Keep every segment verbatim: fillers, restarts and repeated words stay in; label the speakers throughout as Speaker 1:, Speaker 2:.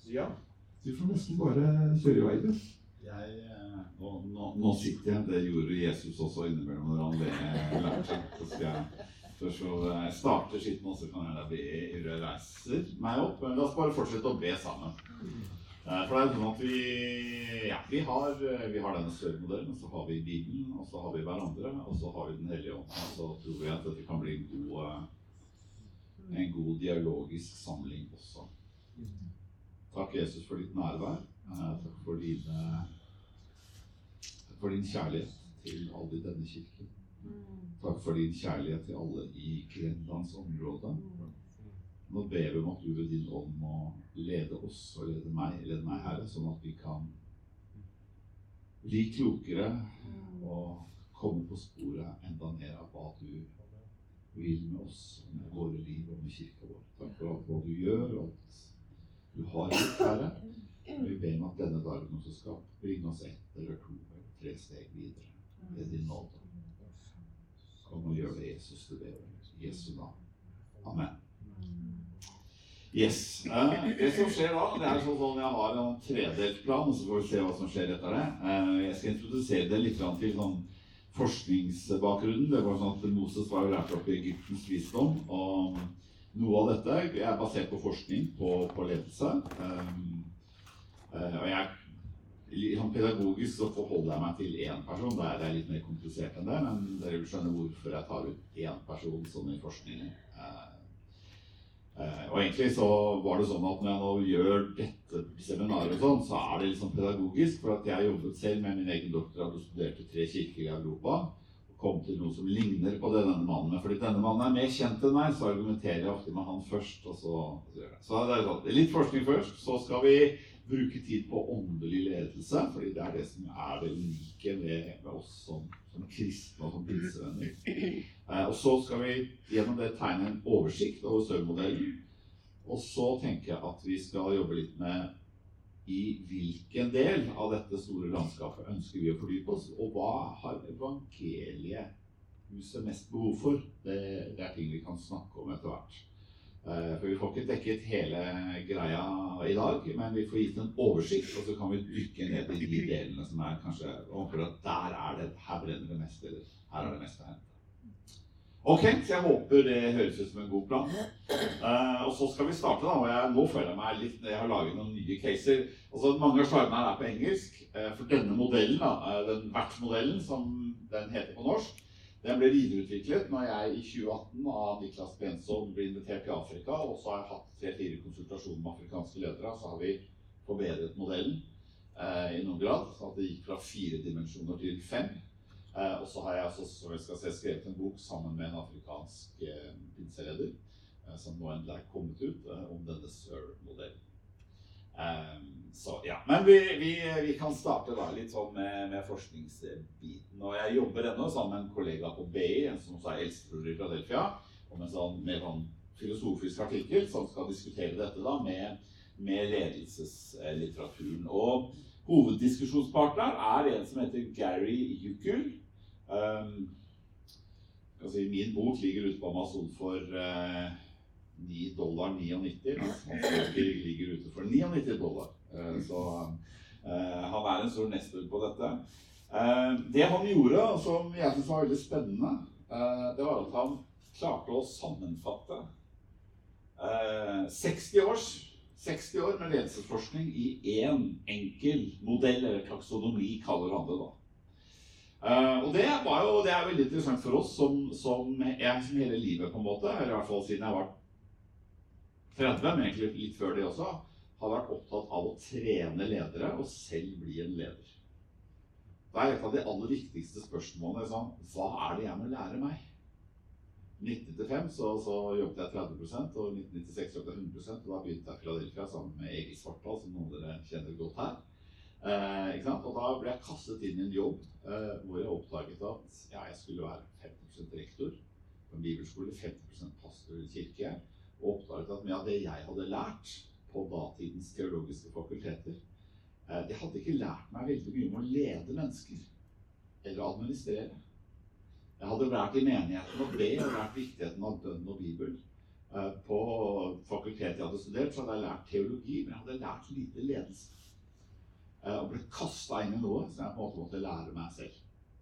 Speaker 1: Ja.
Speaker 2: Du får nesten bare kjøre i vei, du.
Speaker 3: Jeg, nå, nå, nå sitter jeg, det gjorde Jesus også innimellom når han ble lært. Så skal jeg, først så jeg starter skitten, og så kan jeg da be Ure reiser meg opp. Men la oss bare fortsette å be sammen. For det er sånn at vi, ja, vi har, vi har denne større modellen, og så har vi Bibelen, og så har vi hverandre, og så har vi Den hellige ånd. Og så tror vi at dette kan bli en god, en god dialogisk samling også. Takk Jesus for ditt nærvær. Takk for, dine, takk for din kjærlighet til alle i denne kirken. Takk for din kjærlighet til alle i Grenlands område. Nå ber vi om at du ved din ånd må lede oss og lede meg, lede meg Herre, sånn at vi kan bli klokere og komme på sporet enda mer av hva du vil med oss, med våre liv og med kirka vår. Takk for alt hva du gjør og alt du har gjort, Herre. Vi ber om at denne dagen også skal bringe oss ett eller to eller tre steg videre ved din nåde. Kom og gjør det, Jesus, det ber vi. Jesu navn. Amen. Yes. Uh, det som skjer da, det er sånn at jeg har en tredelt plan, og så får vi se hva som skjer etter det. Uh, jeg skal introdusere det litt til sånn forskningsbakgrunnen. Det var sånn at Moses var jo lært opp i Egyptens visdom, og noe av dette er basert på forskning på, på ledelse. Um, uh, og jeg, liksom pedagogisk så forholder jeg meg til én person. Det er, det er litt mer komplisert enn det, men dere vil skjønne hvorfor jeg tar ut én person sånn i forskningen. Uh, Uh, og egentlig så var det sånn at når jeg nå gjør dette seminaret og sånn, så er det litt sånn pedagogisk, for at jeg jobbet selv med min egen doktorgrad og studerte tre kirker i Europa, og kom til noe som ligner på det denne mannen med. Fordi denne mannen er mer kjent enn meg, så argumenterer jeg ofte med han først, og så, så gjør jeg. Så det er sånn, litt forskning først, så skal vi bruke tid på åndelig ledelse, fordi det er det som er det unike med, med oss som, som kristne og som pinsevenner. Eh, og så skal vi gjennom det tegne en oversikt over Sør-modellen, og så tenker jeg at vi skal jobbe litt med i hvilken del av dette store landskapet ønsker vi å fordype oss, og hva har evangeliet huset mest behov for? Det, det er ting vi kan snakke om etter hvert. For vi får ikke dekket hele greia i dag, men vi får gitt en oversikt, og så kan vi dykke ned i de delene som er kanskje overfor at der er det, her brenner det mest, eller her er det mest å hente. Ok, så jeg håper det høres ut som en god plan. Uh, og så skal vi starte da, og jeg, nå føler jeg meg litt, jeg har laget noen nye caser. Altså, mange av slidene her er på engelsk, uh, for denne modellen, da, uh, den vertsmodellen som den heter på norsk, den ble videreutviklet når jeg i tjue atten av Niklas Benson ble invitert til Afrika, og så har jeg hatt tre-fire konsultasjoner med afrikanske ledere, så har vi forbedret modellen eh, i noen grad, så at det gikk fra fire dimensjoner til fem. Eh, og så har jeg også, som jeg skal se, skrevet en bok sammen med en afrikansk eh, pinseleder, eh, som nå endelig er kommet ut, eh, om denne Sør-modellen. Um, så ja, men vi, vi, vi kan starte da litt sånn med, med forskningsbiten, og jeg jobber ennå sammen med en kollega på B I, en som også er eldstebror i Philadelphia, om en sånn mer sånn filosofisk artikkel som skal diskutere dette da med, med ledelseslitteraturen. Og hoveddiskusjonspartner er en som heter Gary Jukel. Um, altså, min bok ligger ute på Amazon for uh, ni dollar nittini, mens hans bøker ligger ute for nittini dollar. Så uh, han er en stor nestor på dette. Uh, det han gjorde, som jeg synes var veldig spennende, uh, det var at han klarte å sammenfatte uh, seksti års, seksti år med ledelsesforskning i en enkel modell, eller taksonomi kaller han det da. Uh, og det, var jo, det er veldig interessant for oss, som, som jeg som hele livet på en måte, eller i hvert fall siden jeg var tretti, men egentlig litt før det også, har vært opptatt av å trene ledere og selv bli en leder. Det er et av de aller viktigste spørsmålene, sånn, hva er det jeg må lære meg? I nitten nittifem så, så jobbet jeg tretti prosent, og i nitten nittiseks jobbet jeg hundre prosent, og da begynte jeg i Philadelphia sammen med Egil Svartdal, som noen av dere kjenner godt her. Eh, ikke sant? Og da ble jeg kastet inn i en jobb, eh, hvor jeg oppdaget at ja, jeg skulle være femti prosent rektor på en bibelskole, femti prosent pastor i kirke, og oppdaget at mye av det jeg hadde lært på datidens teologiske fakulteter, eh, det hadde ikke lært meg veldig mye om å lede mennesker, eller administrere. Jeg hadde lært i menigheten å be, og lært viktigheten av bønn og bibel. eh, på fakultetet jeg hadde studert, så hadde jeg lært teologi, men jeg hadde lært lite ledelse. Eh, og ble kastet inn i noe som jeg på en måte måtte lære meg selv.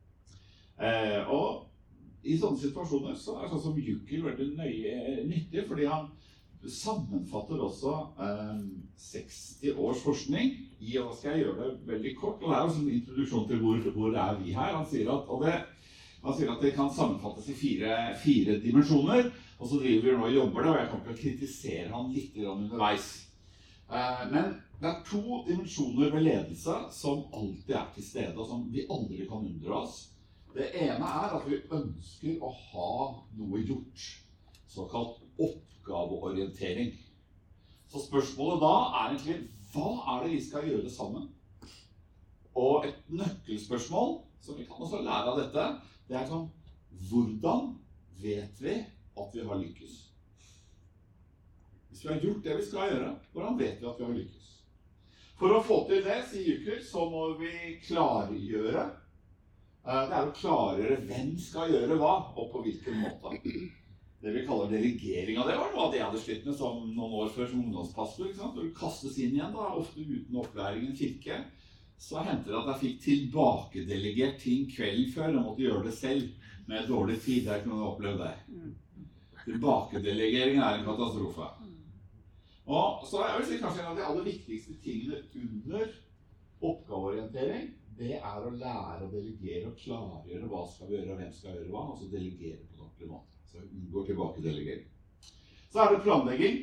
Speaker 3: Eh, og i sånne situasjoner så er sånn som Jukil veldig nøye nyttig, fordi han sammenfatter også eh, seksti års forskning i, og da skal jeg gjøre det veldig kort, og det er jo en introduksjon til hvor, hvor er vi her. Han sier at, og det, han sier at det kan sammenfattes i fire, fire dimensjoner, og så driver vi nå og jobber det, og jeg kommer til å kritisere han litt underveis. Eh, men det er to dimensjoner ved ledelse som alltid er til stede, og som vi aldri kan undre oss. Det ene er at vi ønsker å ha noe gjort, såkalt oppgaveorientering. Så spørsmålet da er egentlig, hva er det vi skal gjøre sammen? Og et nøkkelspørsmål, som vi kan også lære av dette, det er sånn, hvordan vet vi at vi har lykkes? Hvis vi har gjort det vi skal gjøre, hvordan vet vi at vi har lykkes? For å få til det, sier Jukil, så må vi klargjøre. Det er å klargjøre hvem skal gjøre hva, og på hvilken måte. Det vi kaller delegering av det var noe av det jeg hadde slitt med som noen år før som ungdomspastor. Ikke sant? Når du kastes inn igjen, da, ofte uten opplæring i en kirke, så hendte det at jeg fikk tilbakedelegert ting kvelden før, og måtte gjøre det selv med dårlig tid. Det er ikke noe jeg opplevde det. Tilbakedelegering er en katastrofe. Og så jeg vil si kanskje en av de aller viktigste tingene under oppgaveorientering, det er å lære å delegere og klargjøre hva skal vi gjøre og hvem skal gjøre hva, og så delegere på en ordentlig måte. Så vi unngår tilbakedelegering. Så er det planlegging.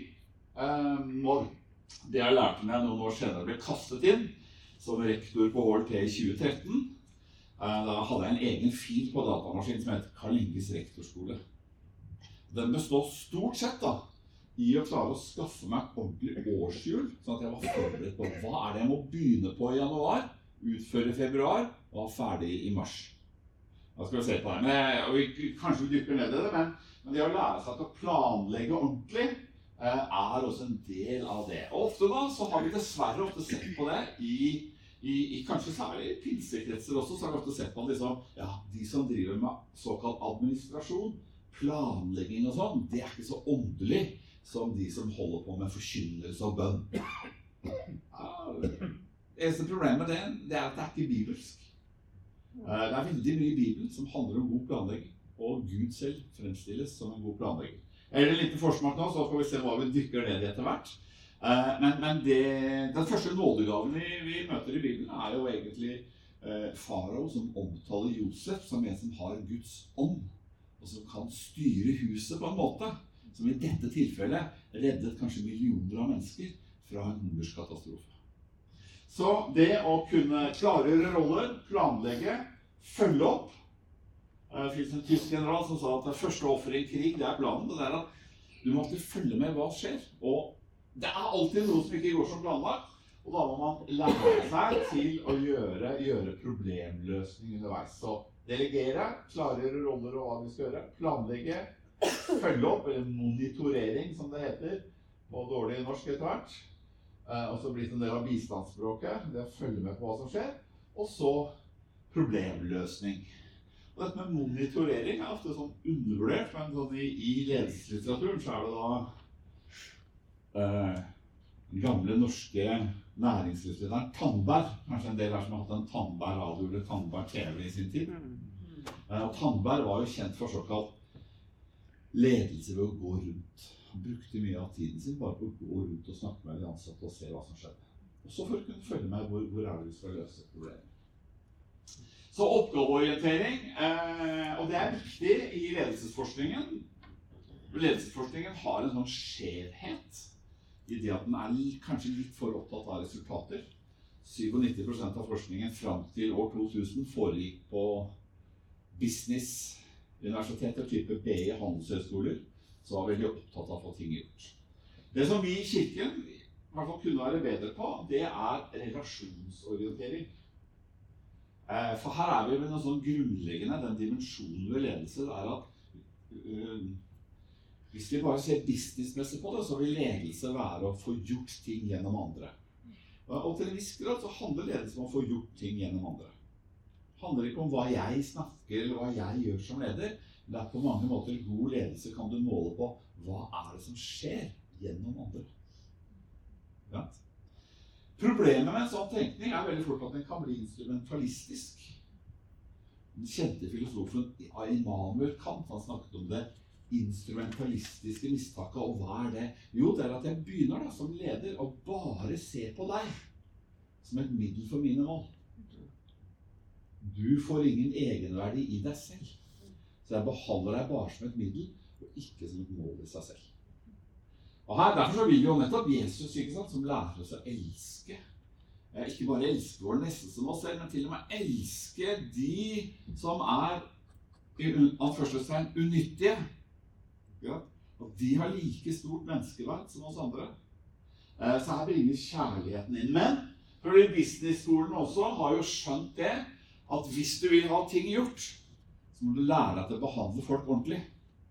Speaker 3: Og det jeg lærte meg noen år senere ble kastet inn som rektor på H L T i tjue tretten. Da hadde jeg en egen fil på datamaskin som heter Karl Inges rektorskole. Den består stort sett da i å klare å skaffe meg ordentlig årshjul, sånn at jeg var forberedt på hva er det jeg må begynne på i januar, utføre i februar og ha ferdig i mars. Da skal vi se på det. Men, og vi, kanskje vi dykker ned i det, men, men det å lære seg til å planlegge ordentlig eh, er også en del av det. Og ofte da så har vi dessverre ofte sett på det i, i, i kanskje særlig pinsekretser også, så har vi ofte sett på liksom, ja, de som driver med såkalt administrasjon, planlegging og sånn, det er ikke så åndelig som de som holder på med forkynnelse og bønn. Ja, det eneste problemet med det, det er at det er ikke bibelsk. Det er veldig mye i Bibelen som handler om god planlegging, og Gud selv fremstilles som en god planlegging. Er det en liten forsmak nå, så får vi se hva vi dykker ned i etter hvert. Men, men det, den første nådegaven vi, vi møter i Bibelen er jo egentlig eh, farao som omtaler Josef som en som har Guds ånd, og som kan styre huset på en måte, som i dette tilfellet reddet kanskje millioner av mennesker fra en hungerskatastrofe. Så det å kunne klargjøre roller, planlegge, følge opp. Det finnes en tysk general som sa at det første offer i en krig, det er planen. Det er at du må alltid følge med hva skjer. Og det er alltid noe som ikke går som planlagt. Og da må man lære seg til å gjøre, gjøre problemløsning underveis. Så delegere, klargjøre roller og hva vi skal gjøre. Planlegge, følge opp, eller monitorering som det heter på dårlig norsk etter hvert. Og så blir det en del av bistandsspråket, det å følge med på hva som skjer, og så problemløsning. Og dette med monitorering er ofte sånn undervurdert, men sånn i, i ledelseslitteraturen så er det da eh, gamle norske næringslivslederen Tandberg, kanskje en del her som har hatt en Tandberg radio eller Tandberg T V i sin tid. Eh, og Tandberg var jo kjent for såkalt ledelse ved å gå rundt. Han brukte mye av tiden sin bare på å gå rundt og snakke med de ansatte og se hva som skjedde. Og så for å kunne følge med hvor, hvor er det vi skal løse problemet. Så oppgaveorientering, eh, og det er viktig i ledelsesforskningen. Ledelsesforskningen har en sånn skjevhet i det at den er kanskje litt for opptatt av resultater. syttisju prosent av forskningen fram til år to tusen foregikk på business-universiteter, type B I handelshøyskoler, så var veldig opptatt av å få ting gjort. Det som vi i kirken i hvert fall kunne være bedre på, det er relasjonsorientering. For her er vi ved noe sånn grunnleggende, den dimensjonen ved ledelse, det er at øh, hvis vi bare ser businessmessig på det, så vil ledelse være å få gjort ting gjennom andre. Og til en viss grad så handler ledelse om å få gjort ting gjennom andre. Det handler ikke om hva jeg snakker eller hva jeg gjør som leder. Det er på mange måter god ledelse kan du måle på hva er det som skjer gjennom andre? Ja. Problemet med en sånn tenkning er veldig fort at den kan bli instrumentalistisk. Den kjente filosofen Immanuel Kant, han snakket om det instrumentalistiske mistaket, og hva er det? Jo, det er at jeg begynner da, som leder å bare se på deg som et middel for mine mål. Du får ingen egenverdi i deg selv, så jeg behandler deg bare som et middel, og ikke som et mål i seg selv. Og her, derfor så vil jo nettopp Jesus, ikke sant, som lærer oss å elske. Eh, ikke bare elske vår neste som oss selv, men til og med elske de som er i anførselstegn unyttige. Ja? Og de har like stort menneskeverd som oss andre. Eh, så her bringer kjærligheten inn. Men fordi business-skolen også har jo skjønt det, at hvis du vil ha ting gjort, så må du lære deg til å behandle folk ordentlig.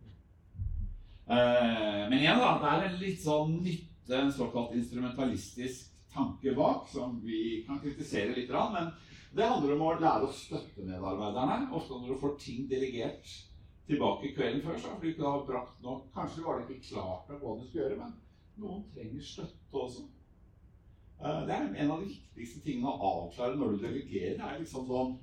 Speaker 3: Men igjen da, det er en litt sånn nytte, en såkalt instrumentalistisk tanke bak, som vi kan kritisere litt, men det handler om å lære å støtte medarbeiderne. Ofte når du får ting delegert tilbake kvelden før, så fordi du ikke har brakt nok, kanskje var det ikke klart hva du skal gjøre, men noen trenger støtte også. Det er en av de viktigste tingene å avklare når du delegerer, det er liksom sånn,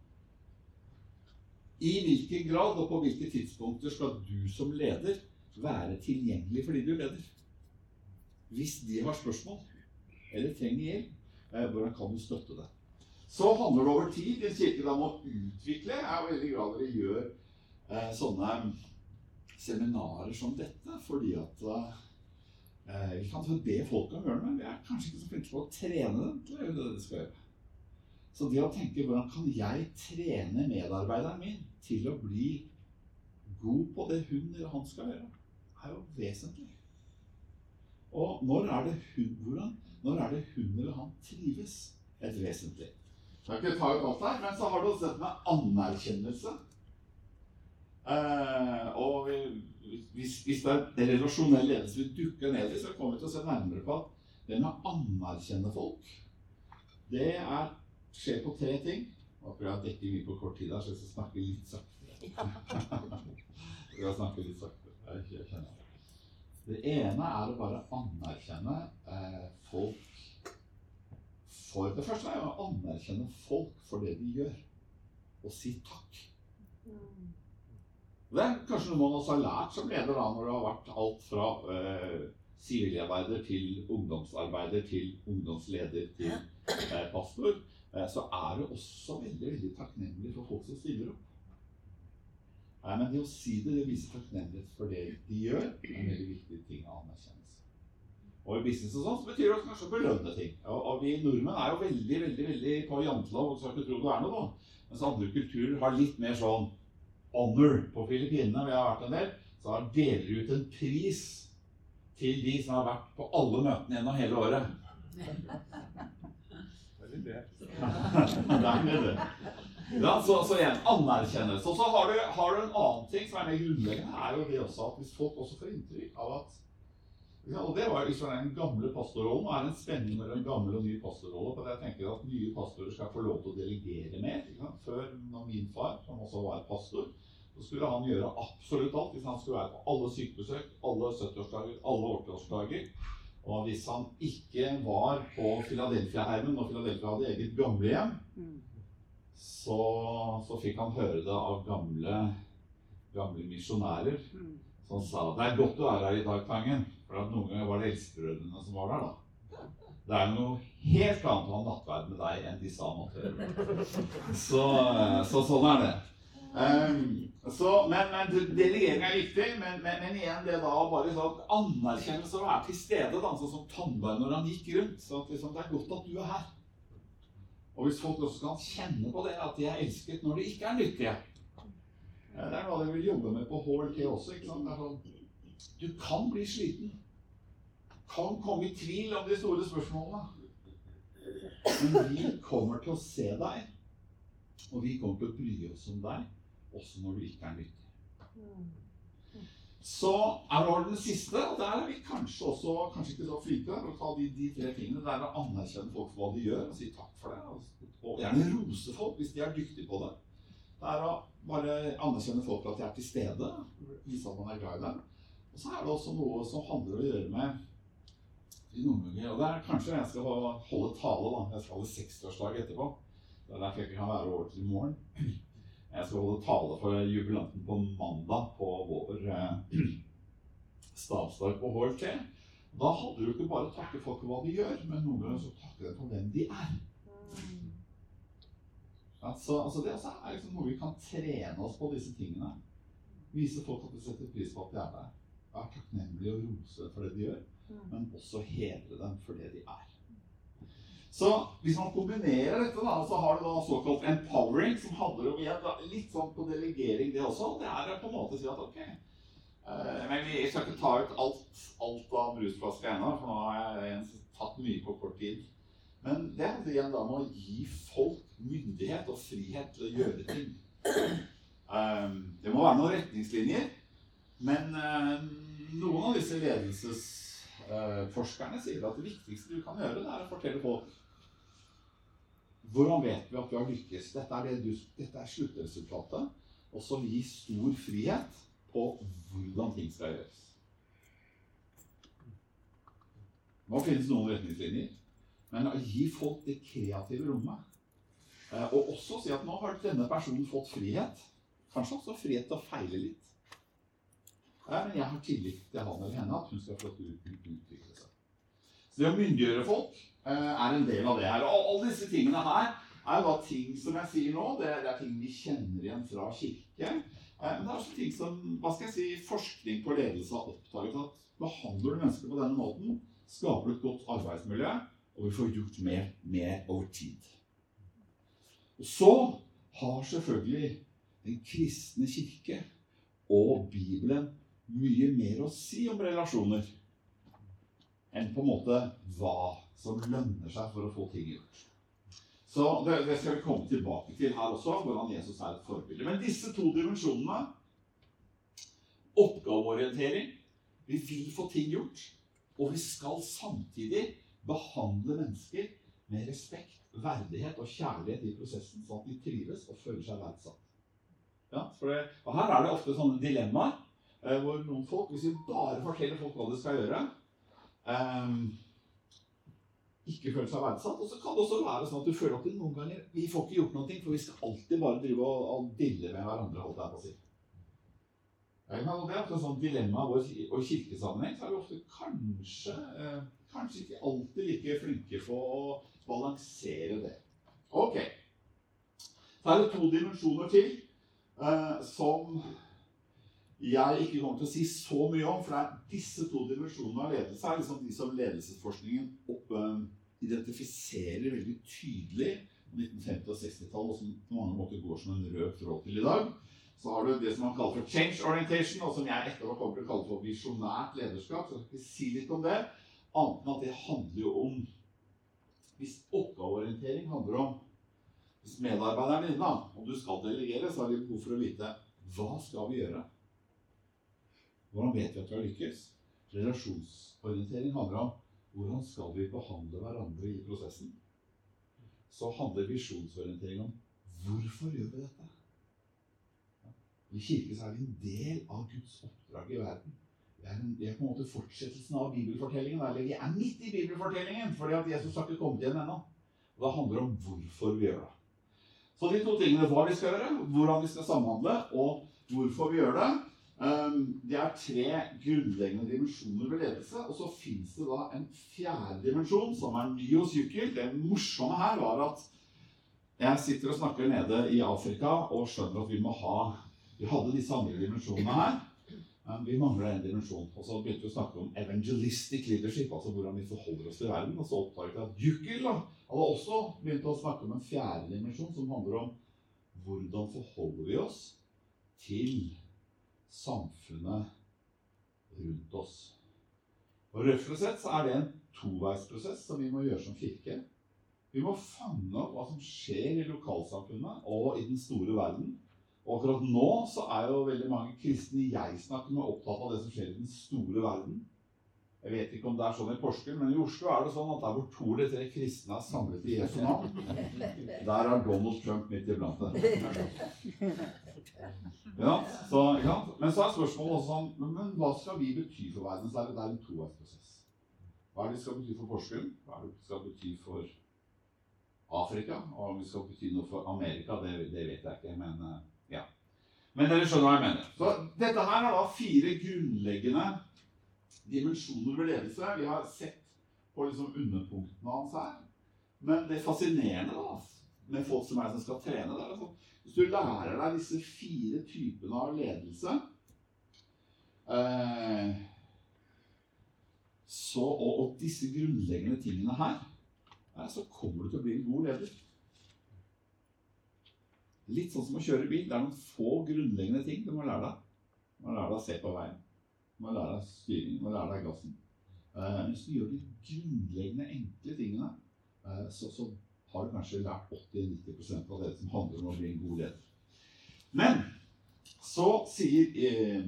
Speaker 3: i hvilken grad og på hvilke tidspunkter skal du som leder være tilgjengelig for de du leder. Hvis de har spørsmål, eller trenger hjelp, hvordan kan du støtte det? Så handler det over tid, i en kirke da må utvikle. Jeg er veldig glad dere gjør eh, sånne seminarer som dette, fordi at eh, vi kan be folk om å gjøre det, men vi er kanskje ikke så flinke på å trene dem til å gjøre det de skal gjøre. Så det å tenke, hvordan kan jeg trene medarbeideren min til å bli god på det hun eller han skal gjøre, er jo vesentlig. Og når er det hun, hvordan, når er det hun eller han trives, et vesentlig. Jeg skal ikke ta ut alt her, men så har du også dette med anerkjennelse. Eh, og hvis, hvis det er relasjonell ledelse vi dukker ned i, så kommer vi til å se nærmere på at det med å anerkjenne folk, det er, skjer på tre ting. Nå prøver jeg å dekke mye på kort tid her, så jeg skal snakke litt saktere. Jeg skal snakke litt saktere. Jeg kjenner det. Det ene er å bare anerkjenne eh, folk for det første er å anerkjenne folk for det de gjør, og si takk. Det er kanskje noe man også har lært som leder da, når det har vært alt fra eh, sivilarbeider til ungdomsarbeider til ungdomsleder til eh, pastor, eh, så er det også veldig, veldig takknemlig for folk som stiller opp. Nei, men det å si det, det viser takknemlighet for det de gjør, er en veldig viktig ting å anerkjennelse. Og i business og sånn, så betyr det også kanskje å belønne ting. Og, og vi nordmenn er jo veldig, veldig, veldig på jantelov, og så har ikke tro det er noe da. Mens andre kulturer har litt mer sånn honor på Filippinene, vi har vært en del, så har deler ut en pris til de som har vært på alle møtene gjennom hele året. Det er litt det. Det er litt det. Ja, så, så igjen, anerkjennelse. Og så har du, har du en annen ting som er mer grunnleggende, er jo det også at hvis folk også får inntrykk av at, og det var liksom den gamle pastorrollen, og er en spenning mellom en gammel og ny pastorrolle, for jeg tenker at nye pastorer skal få lov til å delegere mer. Ikke sant? Før, når min far, som også var pastor, så skulle han gjøre absolutt alt. Hvis han skulle være på alle sykebesøk, alle sytti-årsdager, alle åtti-årsdager, og hvis han ikke var på Philadelphia-heimen, og Philadelphia hadde eget gamlehjem, Så, så fikk han høre det av gamle, gamle misjonærer som sa det er godt å være her i dag, Tangen, for at noen ganger var det eldstebrødrene som var der da. Det er jo noe helt annet å ha nattverd med deg enn disse amatører. Så, så sånn er det. Um, så, men, men delegering er viktig, men, men, men igjen det da bare sånn anerkjennelse å være til stede, da, sånn som Tandberg når han gikk rundt, så at liksom, det er godt at du er her. Og hvis folk også kan kjenne på det, at de er elsket når de ikke er nyttige. Det er noe de vil jobbe med på H L T også, ikke sant? Det er sånn, du kan bli sliten. Kan komme i tvil om de store spørsmålene. Men vi kommer til å se deg, og vi kommer til å bry oss om deg, også når du ikke er nyttig. Så er det den siste, og der er vi kanskje også, kanskje ikke så flinke der, å ta de, de tre tingene. Det er å anerkjenne folk for hva de gjør, og si takk for det, og, og gjerne rose folk hvis de er dyktige på det. Det er å bare anerkjenne folk for at de er til stede, vise at man er glad i dem. Og så er det også noe som handler å gjøre med i noen ganger, og det er kanskje jeg skal holde tale da, jeg skal holde sekstiårsdag etterpå, det er derfor jeg ikke kan være over til i morgen. Jeg skal holde tale for jubilanten på mandag på vår eh, stabsdag på H L T. Da hadde du ikke bare takke folk for hva de gjør, men noen ganger så takke dem for hvem de er. Altså, altså det også er liksom noe vi kan trene oss på disse tingene. Vise folk at vi setter pris på at de er der. Være takknemlig og rose for det de gjør, men også hedre dem for det de er. Så hvis man kombinerer dette da, så har du da såkalt empowering, som handler om igjen da, litt sånn på delegering det også. Det er på en måte å si at ok, eh, men vi skal ikke ta ut alt, alt av brusflasker ennå, for nå har jeg tatt mye på kort tid. Men det handler igjen da om å gi folk myndighet og frihet til å gjøre ting. Um, det må være noen retningslinjer, men uh, noen av disse ledelsesforskerne uh, sier at det viktigste du kan gjøre, det er å fortelle folk hvordan vet vi at vi har lykkes. Dette er, det du, dette er sluttresultatet, og så gi stor frihet på hvordan ting skal gjøres. Nå finnes noen retningslinjer, men å gi folk det kreative rommet, uh, og også si at nå har denne personen fått frihet, kanskje også frihet til å feile litt. Ja, men jeg har tillit til han eller henne at hun skal få utvikle seg. Så det å myndiggjøre folk eh, er en del av det her. Og alle disse tingene her er da ting som jeg sier nå, det, det er ting vi kjenner igjen fra kirke. Eh, men det er også ting som, hva skal jeg si, forskning på ledelse har oppdaget at behandler du mennesker på denne måten, skaper du et godt arbeidsmiljø, og vi får gjort mer, mer over tid. Og så har selvfølgelig den kristne kirke og Bibelen mye mer å si om relasjoner enn på en måte hva som lønner seg for å få ting gjort. Så det, det skal vi komme tilbake til her også, hvordan Jesus er et forbilde. Men disse to dimensjonene, oppgaveorientering, vi vil få ting gjort, og vi skal samtidig behandle mennesker med respekt, verdighet og kjærlighet i prosessen, sånn at de trives og føler seg verdsatt. Ja, for det, og her er det ofte sånne dilemmaer, eh, hvor noen folk, hvis vi bare forteller folk hva de skal gjøre, eh, ikke føler seg verdsatt, og så kan det også være sånn at du føler at du noen ganger, vi får ikke gjort noe, for vi skal alltid bare drive og, og dille med hverandre, holdt jeg på å si. Ja, det er ofte et sånt dilemma, og i kirkesammenheng så er vi ofte kanskje, eh, kanskje ikke alltid like flinke for å balansere det. Ok, så er det to dimensjoner til, Uh, som jeg ikke kommer til å si så mye om, for det er disse to dimensjonene av ledelse er liksom de som ledelsesforskningen opp, uh, identifiserer veldig tydelig på nitten femti- og seksti-tall, og som på mange måter går som en rød tråd til i dag. Så har du det som man kaller for change orientation, og som jeg etterpå kommer til å kalle for visjonært lederskap, så jeg skal ikke si litt om det, annet enn at det handler jo om, hvis oppgaveorientering handler om hvis medarbeideren din da, om du skal delegere, så har vi behov for å vite hva skal vi gjøre? Hvordan vet vi at vi har lykkes? Relasjonsorientering handler om hvordan skal vi behandle hverandre i prosessen? Så handler visjonsorientering om hvorfor gjør vi dette? I kirke så er vi en del av Guds oppdrag i verden. Vi er, en, vi er på en måte fortsettelsen av bibelfortellingen, eller vi er midt i bibelfortellingen, fordi at Jesus har ikke kommet igjen ennå. Og det handler om hvorfor vi gjør det. Så de to tingene, hva vi skal gjøre, hvordan vi skal samhandle, og hvorfor vi gjør det, det er tre grunnleggende dimensjoner ved ledelse, og så finnes det da en fjerde dimensjon, som er ny hos Jukil. Det morsomme her var at jeg sitter og snakker nede i Afrika, og skjønner at vi må ha, vi hadde disse andre dimensjonene her, men vi mangler en dimensjon. Og så begynte vi å snakke om evangelistic leadership, altså hvordan vi forholder oss til verden, og så oppdaget jeg at Jukil da, hadde også begynt å snakke om en fjerde dimensjon som handler om hvordan forholder vi oss til samfunnet rundt oss. Og rett og slett så er det en toveisprosess som vi må gjøre som kirke. Vi må fange opp hva som skjer i lokalsamfunnet og i den store verden. Og akkurat nå så er jo veldig mange kristne jeg snakker med opptatt av det som skjer i den store verden. Jeg vet ikke om det er sånn i Porsgrunn, men i Oslo er det sånn at der hvor to eller tre kristne er samlet i Jesu navn, der er Donald Trump midt iblant det. Ja, så, ja. Men så er spørsmålet også sånn, men, men hva skal vi bety for verden? Så er det, det er en toveisprosess. Hva er det vi skal bety for Porsgrunn? Hva er det vi skal bety for Afrika? Og om vi skal bety noe for Amerika, det, det vet jeg ikke, men ja. Men dere skjønner hva jeg mener. Så dette her er da fire grunnleggende dimensjoner ved ledelse. Vi har sett på liksom underpunktene hans her. Men det fascinerende da, med folk som er som skal trene der, altså, hvis du lærer deg disse fire typene av ledelse, eh, så, og, og disse grunnleggende tingene her, eh, så kommer du til å bli en god leder. Litt sånn som å kjøre bil. Det er noen få grunnleggende ting du må lære deg. Du må lære deg å se på veien. Du må lære deg styring. Du må lære deg gassen. Eh, hvis du gjør de grunnleggende, enkle tingene, eh, så, så har du kanskje lært åtti til nitti prosent av det som handler om å bli en god leder. Men så sier eh,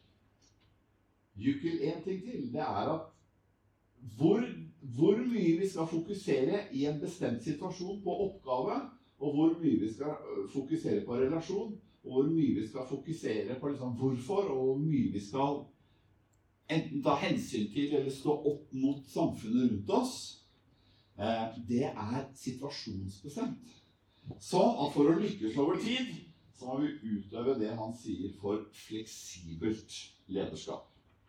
Speaker 3: Jukil en ting til. Det er at hvor, hvor mye vi skal fokusere i en bestemt situasjon på oppgave, og hvor mye vi skal fokusere på relasjon, og hvor mye vi skal fokusere på liksom hvorfor, og hvor mye vi skal enten ta hensyn til eller stå opp mot samfunnet rundt oss, det er situasjonsbestemt. Sånn at for å lykkes over tid, så må vi utøve det han sier for fleksibelt lederskap.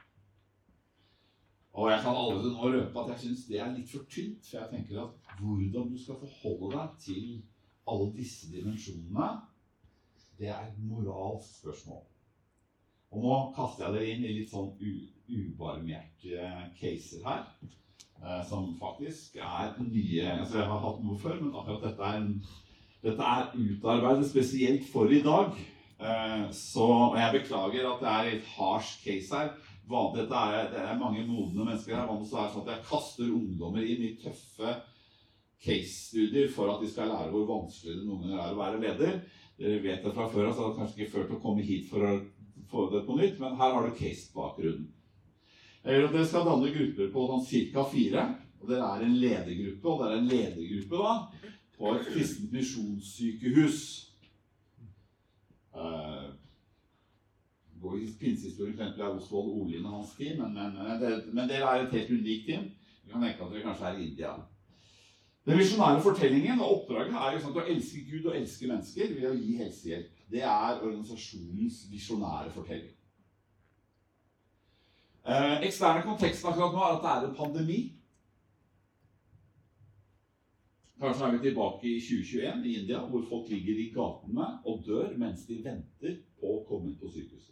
Speaker 3: Og jeg kan allerede nå røpe at jeg synes det er litt for tynt, for jeg tenker at hvordan du skal forholde deg til alle disse dimensjonene, det er et moralsk spørsmål. Og nå kaster jeg dere inn i litt sånn ubarmhjertige caser her, eh, som faktisk er nye. Altså jeg har hatt noe før, men akkurat dette er, en, dette er utarbeidet spesielt for i dag. Eh, så jeg beklager at det er et harsh case her. Dette er, det er mange modne mennesker her, vanligvis er det sånn at jeg kaster ungdommer inn i tøffe case-studier for at de skal lære hvor vanskelig det noen ganger er å være leder. Dere vet det fra før, så det er kanskje ikke ført å komme hit for å få det på nytt, men her har du case-bakgrunnen. Jeg vil at dere skal danne grupper på sånn cirka fire, og dere er en ledergruppe, og dere er en ledergruppe da, på et kristent misjonssykehus. Uh, Pinsehistorien for eksempel er Osvald Oline Hanski, men, men, men, men dere er et helt unikt team. Vi kan tenke at dere kanskje er i India. Den misjonære fortellingen og oppdraget er jo sånn at å elske Gud og elske mennesker ved å gi helsehjelp. Det er organisasjonens visjonære fortelling. Eh, eksterne konteksten akkurat nå er at det er en pandemi. Kanskje er vi tilbake i tjue tjueen i India, hvor folk ligger i gatene og dør mens de venter på å komme inn på sykehuset.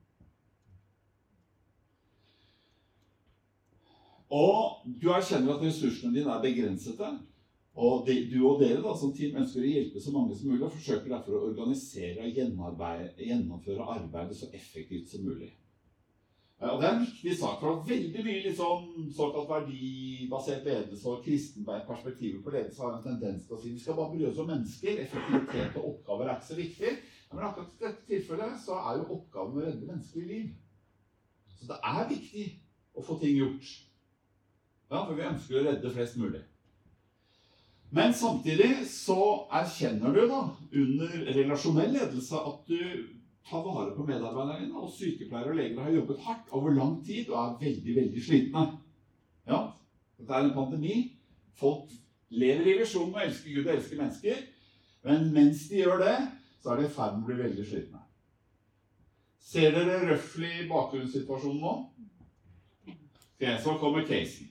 Speaker 3: Og du erkjenner at ressursene dine er begrensete, og de, du og dere da, som team ønsker å hjelpe så mange som mulig, og forsøker derfor å organisere og gjennomføre arbeidet så effektivt som mulig. Og det er en viktig sak, for at veldig mye liksom, såkalt verdibasert ledelse og kristenperspektivet på ledelse har en tendens til å si vi skal bare bry oss om mennesker, effektivitet og oppgaver er ikke så viktig. Men akkurat i dette tilfellet så er jo oppgaven å redde menneskelig liv. Så det er viktig å få ting gjort. Ja, for vi ønsker å redde flest mulig. Men samtidig så erkjenner du da, under relasjonell ledelse, at du tar vare på medarbeiderne dine, og sykepleiere og leger har jobbet hardt over lang tid og er veldig, veldig slitne. Ja, dette er en pandemi. Folk lever i visjonen og elsker Gud og elsker mennesker, men mens de gjør det, så er de i ferd med å bli veldig slitne. Ser dere røffelig bakgrunnssituasjonen nå? Ok, så kommer casen.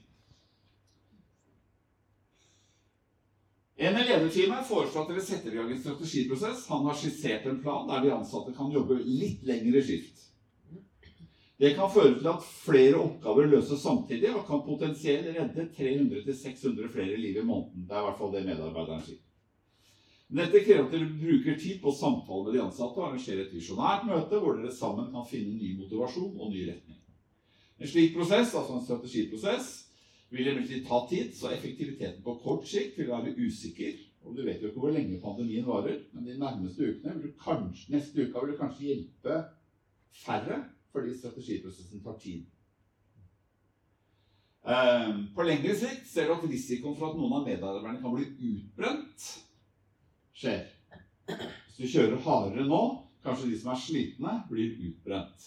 Speaker 3: En i lederteamet foreslår at dere setter i gang en strategiprosess. Han har skissert en plan der de ansatte kan jobbe litt lengre skift. Det kan føre til at flere oppgaver løses samtidig, og kan potensielt redde tre hundre til seks hundre flere liv i måneden. Det er i hvert fall det medarbeideren sier. Dette krever at dere bruker tid på samtale med de ansatte og arrangerer et visjonært møte hvor dere sammen kan finne ny motivasjon og ny retning. En slik prosess, altså en strategiprosess, vil imidlertid ta tid, så effektiviteten på kort sikt vil være usikker. Og du vet jo ikke hvor lenge pandemien varer, men de nærmeste ukene vil du kanskje, neste uka vil du kanskje hjelpe færre, fordi strategiprosessen tar tid. Eh, på lengre sikt ser du at risikoen for at noen av medarbeiderne kan bli utbrent skjer. Hvis du kjører hardere nå, kanskje de som er slitne blir utbrent.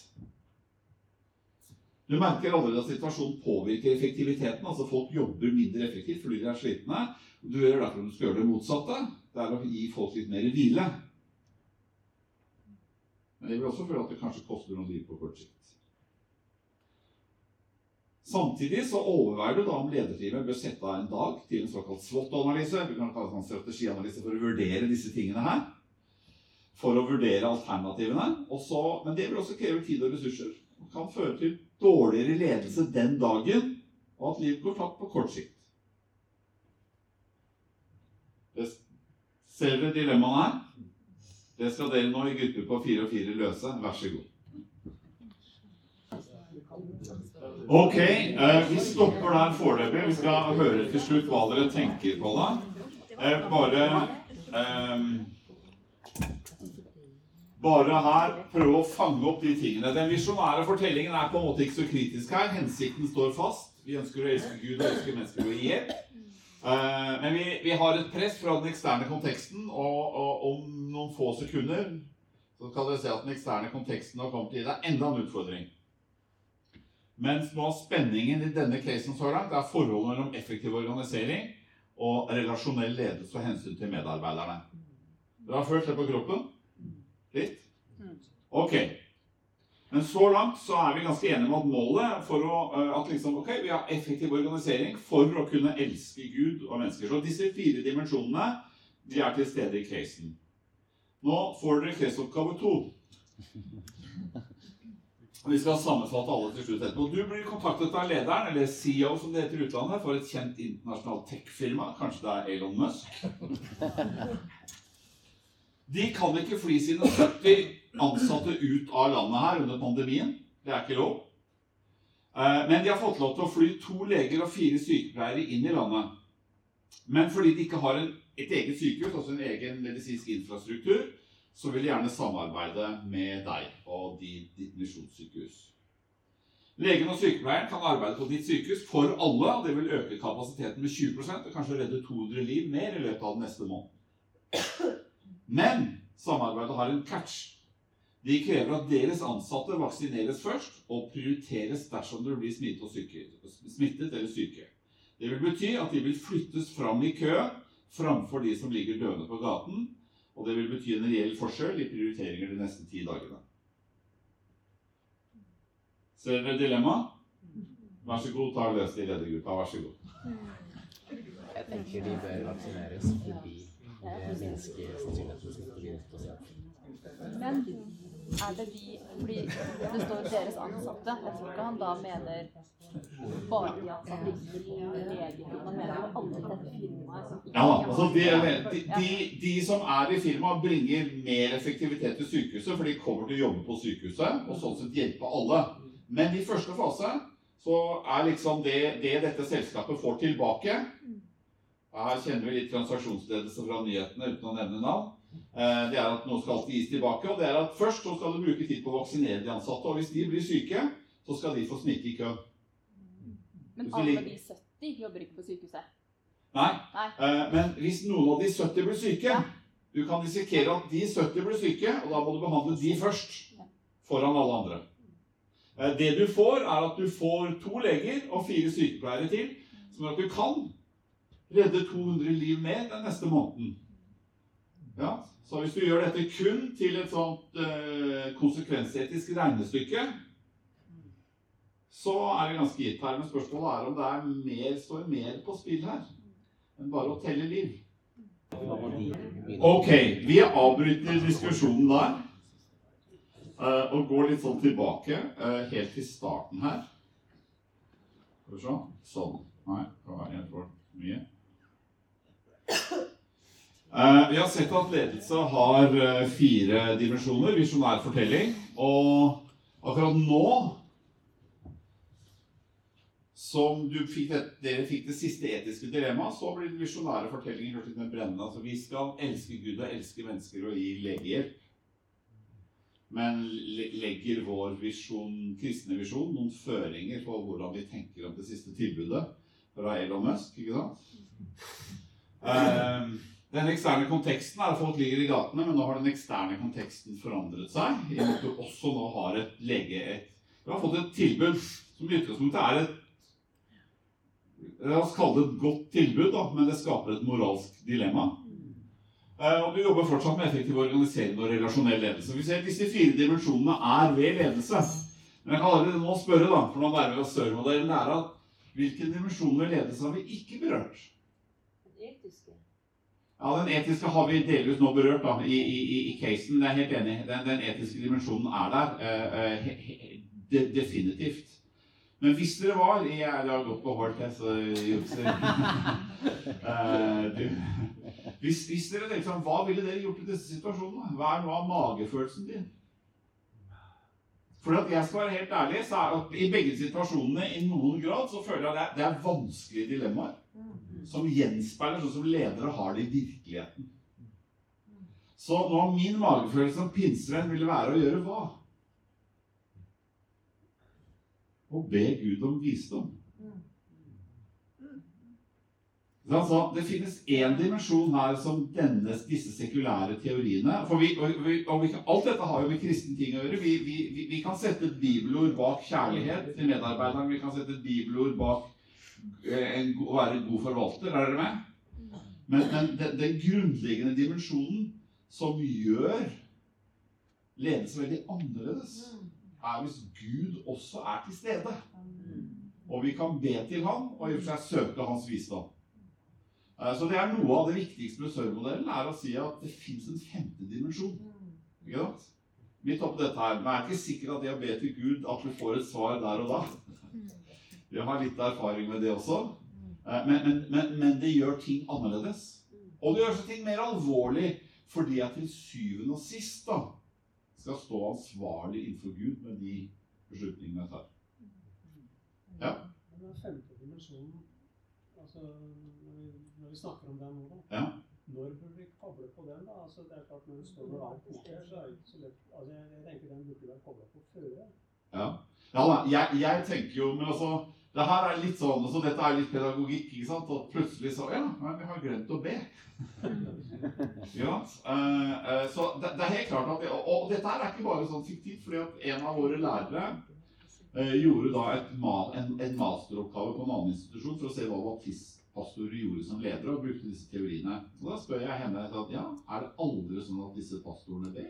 Speaker 3: Du merker allerede at situasjonen påvirker effektiviteten, altså folk jobber mindre effektivt fordi de er slitne. Du gjør derfor at du skal gjøre det motsatte, det er å gi folk litt mer hvile. Men jeg vil også føle at det kanskje koster noen liv på kort sikt. Samtidig så overveier du da om lederteamet bør sette av en dag til en såkalt SWOT-analyse. Du kan ta en strategianalyse for å vurdere disse tingene her. For å vurdere alternativene. Også, men det vil også kreve tid og ressurser. Det kan føre til dårligere ledelse den dagen, og at livet går tapt på kort sikt. Det, ser dere dilemmaene her? Det skal dere nå i grupper på fire og fire løse. Vær så god. Ok, eh, vi stopper der foreløpig. Vi skal høre til slutt hva dere tenker på det. Eh, bare... Eh, Bare her prøve å fange opp de tingene. Den visjonære fortellingen er på en måte ikke så kritisk her. Hensikten står fast. Vi ønsker å elske Gud og elske mennesker og gi hjelp. Uh, men vi, vi har et press fra den eksterne konteksten, og, og om noen få sekunder så kan dere se at den eksterne konteksten har kommet til å gi deg enda en utfordring. Mens nå spenningen i denne casen så langt er forholdet mellom effektiv organisering og relasjonell ledelse og hensyn til medarbeiderne. Dere har følt det på kroppen? Litt? Ok. Men så langt så er vi ganske enige om at målet for å, at liksom, ok, vi har effektiv organisering for å kunne elske Gud og mennesker. Så disse fire dimensjonene, de er til stede i casen. Nå får dere caseoppgave to. Vi skal sammenfatte alle til slutt etterpå. Du blir kontaktet av lederen, eller C E O som det heter i utlandet, for et kjent internasjonalt tech-firma. Kanskje det er Elon Musk. De kan ikke fly sine sytti ansatte ut av landet her under pandemien. Det er ikke lov. Men de har fått lov til å fly to leger og fire sykepleiere inn i landet. Men fordi de ikke har en, et eget sykehus, altså en egen medisinsk infrastruktur, så vil de gjerne samarbeide med deg og ditt misjonssykehus. Legen og sykepleieren kan arbeide på ditt sykehus for alle, og det vil øke kapasiteten med tjue prosent og kanskje redde to hundre liv mer i løpet av den neste måned. Men samarbeidet har en catch. De krever at deres ansatte vaksineres først og prioriteres dersom det blir smittet, og syke, smittet eller syke. Det vil bety at de vil flyttes fram i kø framfor de som ligger døende på gaten, og det vil bety en reell forskjell i prioriteringer de neste ti dagene. Ser dere dilemma? Vær så god, ta og løs det i ledergruppa. Vær så god.
Speaker 1: Jeg tenker de bør vaksineres fordi det minsker sannsynligheten som blir nytt å si.
Speaker 4: Men er det de, fordi det står deres ansatte, jeg tror ikke han da mener bare de ansatte i leger, man mener jo alle dette firmaet som ikke
Speaker 3: ja, altså de, de, de, de som er i firmaet bringer mer effektivitet til sykehuset, for de kommer til å jobbe på sykehuset, og sånn sett hjelpe alle. Men i første fase så er liksom det, det dette selskapet får tilbake. Her kjenner vi litt transaksjonsledelse fra nyhetene uten å nevne navn. Det er at noe skal alltid gis tilbake, og det er at først så skal du bruke tid på å vaksinere de ansatte, og hvis de blir syke, så skal de få snike i kø.
Speaker 4: Men alle de sytti jobber ikke på sykehuset?
Speaker 3: Nei,
Speaker 4: Nei.
Speaker 3: Men hvis noen av de sytti blir syke, ja. Du kan risikere at de sytti blir syke, og da må du behandle de først, foran alle andre. Det du får er at du får to leger og fire sykepleiere til, som er at du kan redde to hundre liv mer den neste måneden. Ja, så hvis du gjør dette kun til et sånt eh, konsekvensetisk regnestykke, så er det ganske gitt her. Men spørsmålet er om det er mer, står mer på spill her enn bare å telle liv. Ok, vi avbryter diskusjonen der eh, og går litt sånn tilbake eh, helt til starten her. Skal vi se? Sånn. Nei, det var en for mye. Uh, vi har sett at ledelse har uh, fire dimensjoner, visjonær fortelling, og akkurat nå som du fikk det, dere fikk det siste etiske dilemma, så blir det visjonære fortellinger hørt litt mer brennende. Altså, vi skal elske Gud og elske mennesker og gi legehjelp. men legger vår visjon, kristne visjon noen føringer på hvordan vi tenker om det siste tilbudet fra Elon Musk, ikke sant? Um, den eksterne konteksten er at folk ligger i gatene, men nå har den eksterne konteksten forandret seg, i og med at du også nå har et lege, et, du har fått et tilbud som i utgangspunktet er et, la oss kalle det et godt tilbud, da, men det skaper et moralsk dilemma. Og du jobber fortsatt med effektiv organisering og relasjonell ledelse. Vi ser at disse fire dimensjonene er ved ledelse. Men jeg kan allerede nå spørre, da, for nå nærmer vi oss Sør-modellen, er at hvilken dimensjon ved ledelse har vi ikke berørt?
Speaker 5: Den etiske.
Speaker 3: Ja, den etiske har vi delvis nå berørt da, i, i, i casen. Jeg er helt enig. Den, den etiske dimensjonen er der. Eh, he, he, de, definitivt. Men hvis dere var i Jeg har godt beholdt det, så jukser. eh, du... Hvis, hvis dere tenkte sånn, hva ville dere gjort i disse situasjonene? Hva er noe av magefølelsen din? For at jeg skal være helt ærlig, så er at i begge situasjonene i noen grad så føler jeg at det er, det er vanskelige dilemmaer som gjenspeiler sånn som ledere har det i virkeligheten. Så nå min magefølelse som pinsevenn ville være å gjøre hva? Å be Gud om visdom. Altså, det finnes en dimensjon her som denne, disse sekulære teoriene, for vi, og vi, og vi kan, alt dette har jo med kristne ting å gjøre. Vi, vi, vi, vi kan sette et bibelord bak kjærlighet til medarbeideren, vi kan sette et bibelord bak en, å være en god forvalter, er dere med? Men, men den, den grunnleggende dimensjonen som gjør ledelse veldig annerledes, er hvis Gud også er til stede. Og vi kan be til ham, og i og for seg søke hans visdom. Så det er noe av det viktigste med Sør-modellen, er å si at det finnes en femte dimensjon. Ikke sant? Midt oppi dette her, men jeg er ikke sikker at det å be til Gud at du får et svar der og da. Vi har litt erfaring med det også. Men, men, men, men det gjør ting annerledes. Og det gjør så ting mer alvorlig, fordi jeg til syvende og sist da, skal stå ansvarlig innenfor Gud med de beslutningene jeg tar. Ja?
Speaker 6: Den femte dimensjonen, altså når vi snakker om den nå da,
Speaker 3: ja.
Speaker 6: Når burde vi koble på den da? Altså det er klart når det står noe annet bort her, så er det ikke så lett. Altså jeg, jeg tenker den burde være koblet på før.
Speaker 3: Ja, ja da, jeg, jeg tenker jo, men altså, det her er litt sånn, så dette er litt pedagogikk, ikke sant? Og plutselig så, ja, men vi har glemt å be. Ja, uh, uh, så det, det er helt klart at, og, og dette her er ikke bare sånn fiktivt, fordi at en av våre lærere uh, gjorde da et, en, en masteroppgave på en annen institusjon for å se hva baptistpastorer gjorde som ledere og brukte disse teoriene. Og da spør jeg henne, at, ja, er det aldri sånn at disse pastorene ber?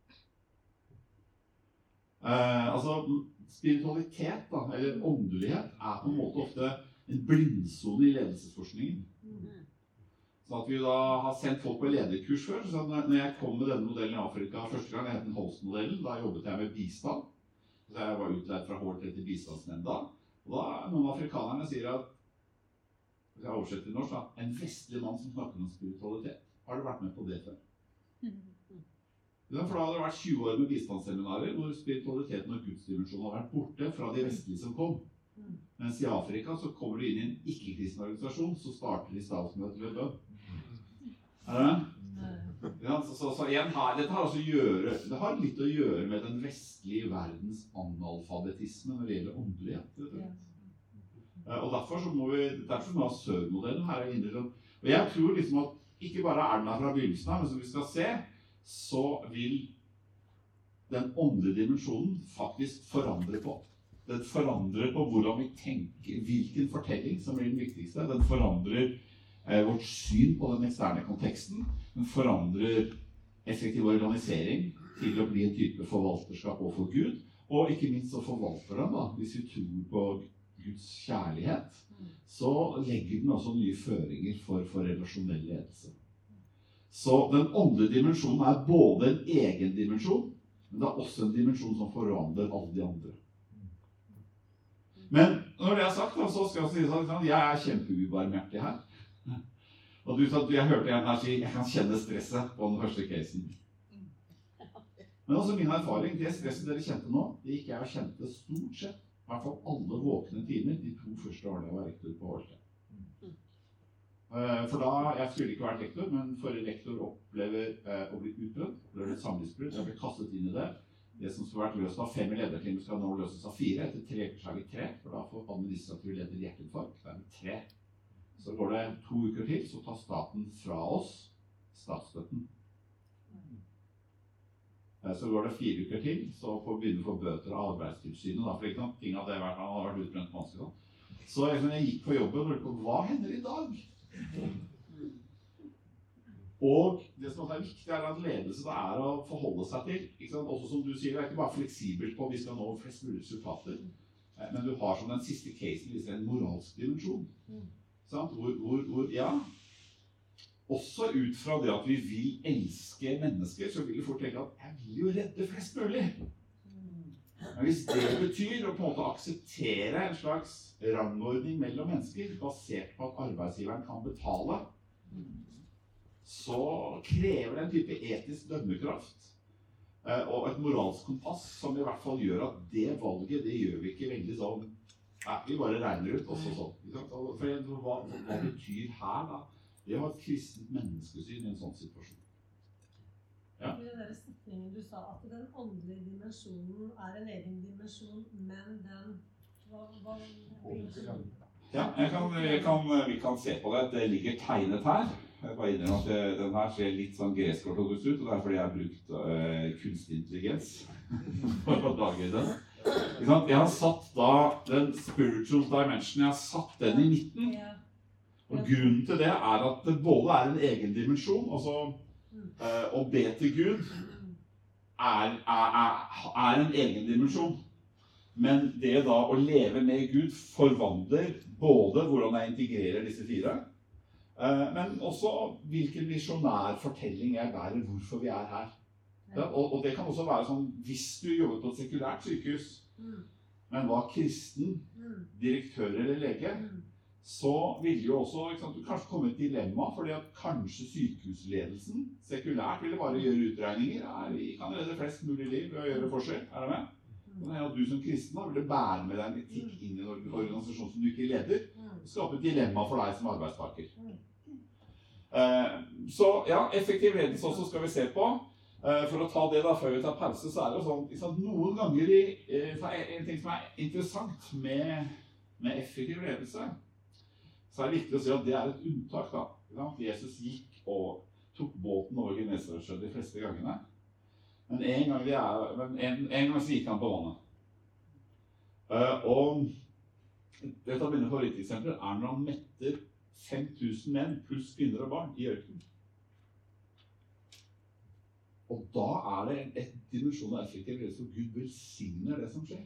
Speaker 3: Uh, altså, spiritualitet da, eller åndelighet er på en måte ofte en blindsone i ledelsesforskningen. Så at vi da har sendt folk på lederkurs før, så når jeg kom med denne modellen i Afrika første gang, det het den Holst-modellen, da jobbet jeg med bistand. Så jeg var utleid fra H L T til bistandsnemnda. Og da noen afrikanerne sier at, hvis jeg oversetter til norsk, da, en vestlig mann som snakker om spiritualitet. Har du vært med på det før? For da hadde det vært tjue år med bistandsseminarer hvor spiritualiteten og gudsdimensjonen har vært borte fra de vestlige som kom. Mens i Afrika så kommer du inn i en ikke-kristen organisasjon, så starter de stavsmøter ved bønn. Er det? Ja, så, så, så igjen her, dette har altså gjøre, det har litt å gjøre med den vestlige verdens analfabetisme når det gjelder åndelighet. Og derfor så må vi, derfor må vi ha Sør-modellen her er inne. Og jeg tror liksom at ikke bare er den her fra begynnelsen av, men som vi skal se, så vil den åndelige dimensjonen faktisk forandre på. Den forandrer på hvordan vi tenker, hvilken fortelling som blir den viktigste. Den forandrer eh, vårt syn på den eksterne konteksten. Den forandrer effektiv organisering til å bli en type forvalterskap overfor Gud. Og ikke minst så forvalter den da, hvis vi tror på Guds kjærlighet, så legger den også nye føringer for, for relasjonell ledelse. Så den åndelige dimensjonen er både en egen dimensjon, men det er også en dimensjon som forandrer alle de andre. Men når det er sagt, så skal jeg si at jeg er kjempeubarmhjertig her. Og du sa at jeg hørte en her si, jeg kan kjenne stresset på den første casen. Men også min erfaring, det stresset dere kjente nå, det gikk jeg og kjente stort sett, i hvert fall alle våkne timer, de to første årene jeg var rektor på H L T. For da, jeg skulle ikke vært rektor, men forrige rektor opplever eh, å bli utbrødd, opplever et samlivsbrudd, jeg ble kastet inn i det. Det som skulle vært løst av fem i lederteamet skal nå løses av fire etter tre ukerslag i tre, for da får administrativ leder hjerteinfarkt. Det er med tre. Så går det to uker til, så tar staten fra oss statsstøtten. Så går det fire uker til, så får vi begynne å få bøter av arbeidstilsynet, da, for ikke sant, ting at det har vært, vært utbrent vanskelig. Så jeg, jeg gikk på jobben og lurte på, hva hender i dag? Og det som er viktig er at ledelse det er å forholde seg til, ikke sant? Også som du sier, det er ikke bare fleksibelt på vi skal nå flest mulig resultater, men du har som den siste casen viser en moralsk dimensjon. Sant? Hvor, hvor, hvor, ja, også ut fra det at vi vil elske mennesker, så vil vi fort tenke at jeg vil jo redde flest mulig. Men hvis det betyr å på en måte akseptere en slags rangordning mellom mennesker, basert på at arbeidsgiveren kan betale, så krever det en type etisk dømmekraft og et moralsk kompass som i hvert fall gjør at det valget, det gjør vi ikke veldig sånn, nei, vi bare regner ut også sånn. For hva, hva betyr her da? Det å ha et kristent menneskesyn i en sånn situasjon. Ja.
Speaker 7: I den der setningen du sa at den åndelige dimensjonen er en egen dimensjon, men den... Hva, hva,
Speaker 3: ja, jeg kan, jeg kan, vi kan se på det. Det ligger tegnet her. Jeg bare innrømmer at det, den her ser litt sånn gresk-ortodoks ut, og det er fordi jeg har brukt øh, kunstig intelligens for å lage den. Jeg har satt da den spiritual dimension, jeg har satt den i midten. Og grunnen til det er at det både er en egen dimensjon, altså uh, å be til Gud er, er, er, er en egen dimensjon. Men det da å leve med Gud forvandler både hvordan jeg integrerer disse fire, uh, men også hvilken misjonær fortelling jeg bærer hvorfor vi er her. Ja, og, og det kan også være sånn, hvis du jobber på et sekulært sykehus, men var kristen, direktør eller lege, så vil jo også ikke sant, du kanskje komme i et dilemma, fordi at kanskje sykehusledelsen sekulært ville bare gjøre utregninger. Er, vi kan redde flest mulig liv ved å gjøre forskjell, er det med? Men at du som kristen da ville bære med deg en etikk inn i en organisasjon som du ikke leder, og skape et dilemma for deg som arbeidstaker. Uh, så ja, effektiv ledelse også skal vi se på. Uh, for å ta det da, før vi tar pause, så er det sånn, ikke sant, noen ganger i, uh, en ting som er interessant med, med effektiv ledelse, så er det viktig å si at det er et unntak da. Jesus gikk og tok båten over Genesaretsjøen de fleste gangene. Men en gang, de er, men en, en gang så gikk han på vannet. Uh, og et av mine favoritteksempler er når han metter fem tusen menn pluss kvinner og barn i ørkenen. Og da er det en, et dimensjon av effektiv ledelse hvor Gud velsigner det som skjer.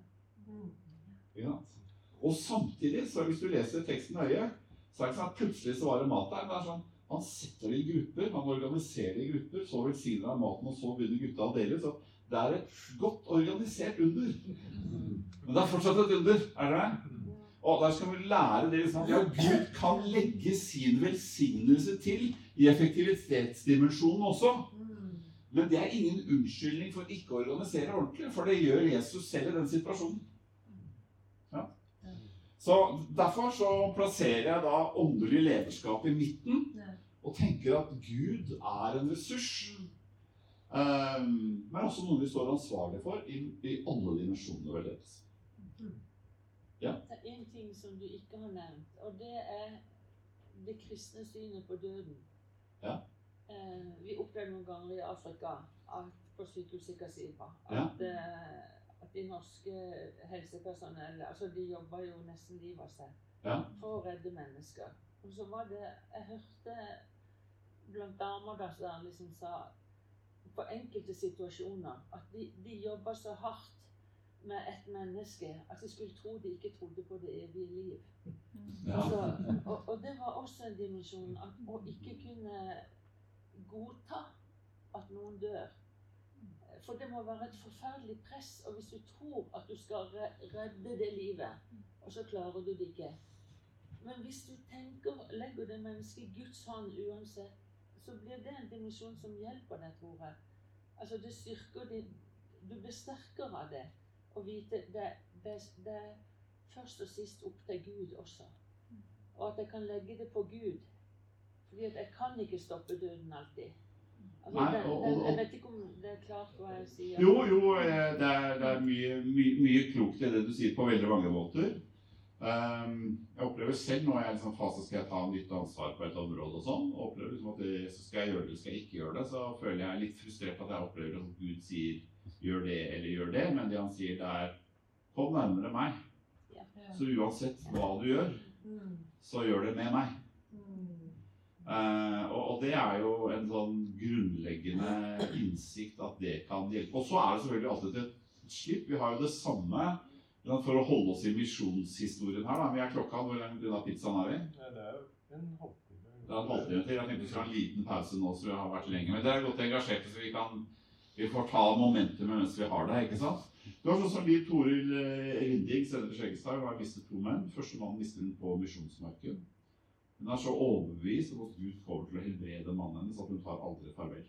Speaker 3: Ja. Og samtidig, så hvis du leser teksten nøye, så er det ikke sånn at plutselig så var det mat der. Det er sånn, han setter det i grupper, han organiserer det i grupper, så velsigner han maten, og så begynner gutta å dele. Så det er et godt organisert under. Men det er fortsatt et under, er det det? Og der skal vi lære det liksom, ja, Gud kan legge sin velsignelse til i effektivitetsdimensjonen også. Men det er ingen unnskyldning for ikke å organisere ordentlig, for det gjør Jesus selv i den situasjonen. Ja. Så derfor så plasserer jeg da åndelig lederskap i midten, og tenker at Gud er en ressurs, um, men også noe vi står ansvarlig for i, i alle dimensjoner ved ledelse. Ja.
Speaker 5: Det er en ting som du ikke har nevnt, og det er det kristne synet på døden.
Speaker 3: Ja.
Speaker 5: Eh, vi opplevde noen ganger i Afrika, at, på sykehuset i Kasipa,
Speaker 3: Ja.
Speaker 5: at, eh, at de norske helsepersonell, altså de jobber jo nesten liv av seg,
Speaker 3: Ja.
Speaker 5: for å redde mennesker. Og så var det, jeg hørte blant damer der som liksom sa, på enkelte situasjoner, at de, de jobber så hardt med et menneske, at de skulle tro de ikke trodde på det evige liv.
Speaker 3: Ja.
Speaker 5: Altså, og, og det var også en dimensjon, at å ikke kunne godta at noen dør. For det må være et forferdelig press, og hvis du tror at du skal redde det livet, og så klarer du det ikke. Men hvis du tenker, legger det mennesket i Guds hånd uansett, så blir det en dimensjon som hjelper deg, tror jeg. Altså det styrker din, du blir sterkere av det, og vite det, det, det er først og sist opp til Gud også. Og at jeg kan legge det på Gud, fordi at jeg kan ikke stoppe døden alltid. Altså,
Speaker 3: Nei,
Speaker 5: den,
Speaker 3: og-
Speaker 5: den,
Speaker 3: og-
Speaker 5: jeg vet ikke om det er klart hva jeg sier.
Speaker 3: Jo, jo, eh, det er, det er mye, mye, mye klokt i det du sier på veldig mange måter. Um, jeg opplever selv når jeg er i en sånn fase skal jeg ta nytt ansvar på et område og sånn, og opplever liksom at det, så skal jeg gjøre det, eller skal jeg ikke gjøre det, så føler jeg litt frustrert at jeg opplever at Gud sier gjør det eller gjør det, men det han sier det er kom nærmere meg.
Speaker 5: Ja.
Speaker 3: Så uansett hva du gjør, så gjør det med meg. Uh, og, og det er jo en sånn grunnleggende innsikt at det kan hjelpe. Og så er det selvfølgelig alltid et slipp. Vi har jo det samme for å holde oss i misjonshistorien her. Da. Vi er klokka, hvor lenge denne pizzaen er vi?
Speaker 8: Ja, det er jo en halvtime.
Speaker 3: Det er en halvtime til. Jeg tenkte vi skulle ha en liten pause nå, så vi har vært lenge. Men det er godt engasjert, så vi kan vi får ta momentum mens vi har det, ikke sant? Det var sånn som Liv Toril Rinding, senere til Skjeggestad, har mistet to menn. Første mann mistet den på misjonsmarken. Hun er så overbevist om at Gud kommer til å helbrede mannen hennes at hun tar aldri farvel.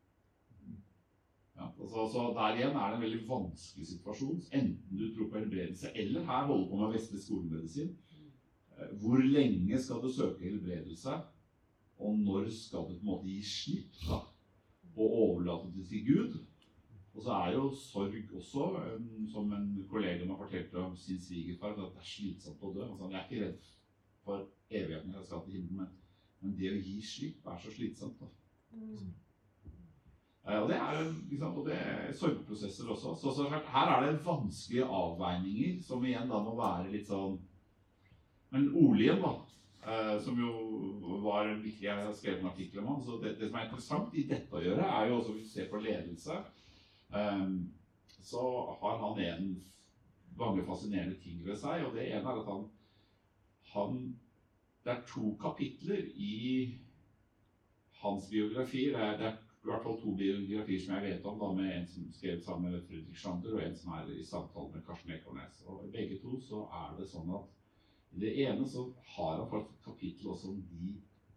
Speaker 3: Ja, altså, altså, der igjen er det en veldig vanskelig situasjon, enten du tror på helbredelse, eller her holder på med vestlig skolemedisin. Hvor lenge skal du søke helbredelse, og når skal du på en måte gi slipp da, og overlate det til Gud? Og så er jo sorg også, en, som en kollega meg fortalte om sin svigerfar, at det er slitsomt å dø. Altså, jeg er ikke redd for evigheten jeg skal til himmelen, men, men det å gi slipp er så slitsomt da. Mm. Og det er liksom, og det er sorgprosesser også. Så, så her er det vanskelige avveininger, som igjen da må være litt sånn. Men Olien da, eh, som jo var en viktig, jeg har skrevet en artikkel om han, så det, det som er interessant i dette å gjøre, er jo også hvis du ser på ledelse, eh, så har han en mange fascinerende ting ved seg, og det ene er at han, han det er to kapitler i hans biografi, det er, det er i hvert fall to biografier som jeg vet om, da, med en som skrev sammen med Fredrik Schander, og en som er i samtale med Karsten Ekornes. Og begge to så er det sånn at i det ene så har han faktisk et kapittel også om de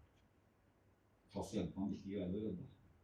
Speaker 3: pasientene han ikke greide å redde.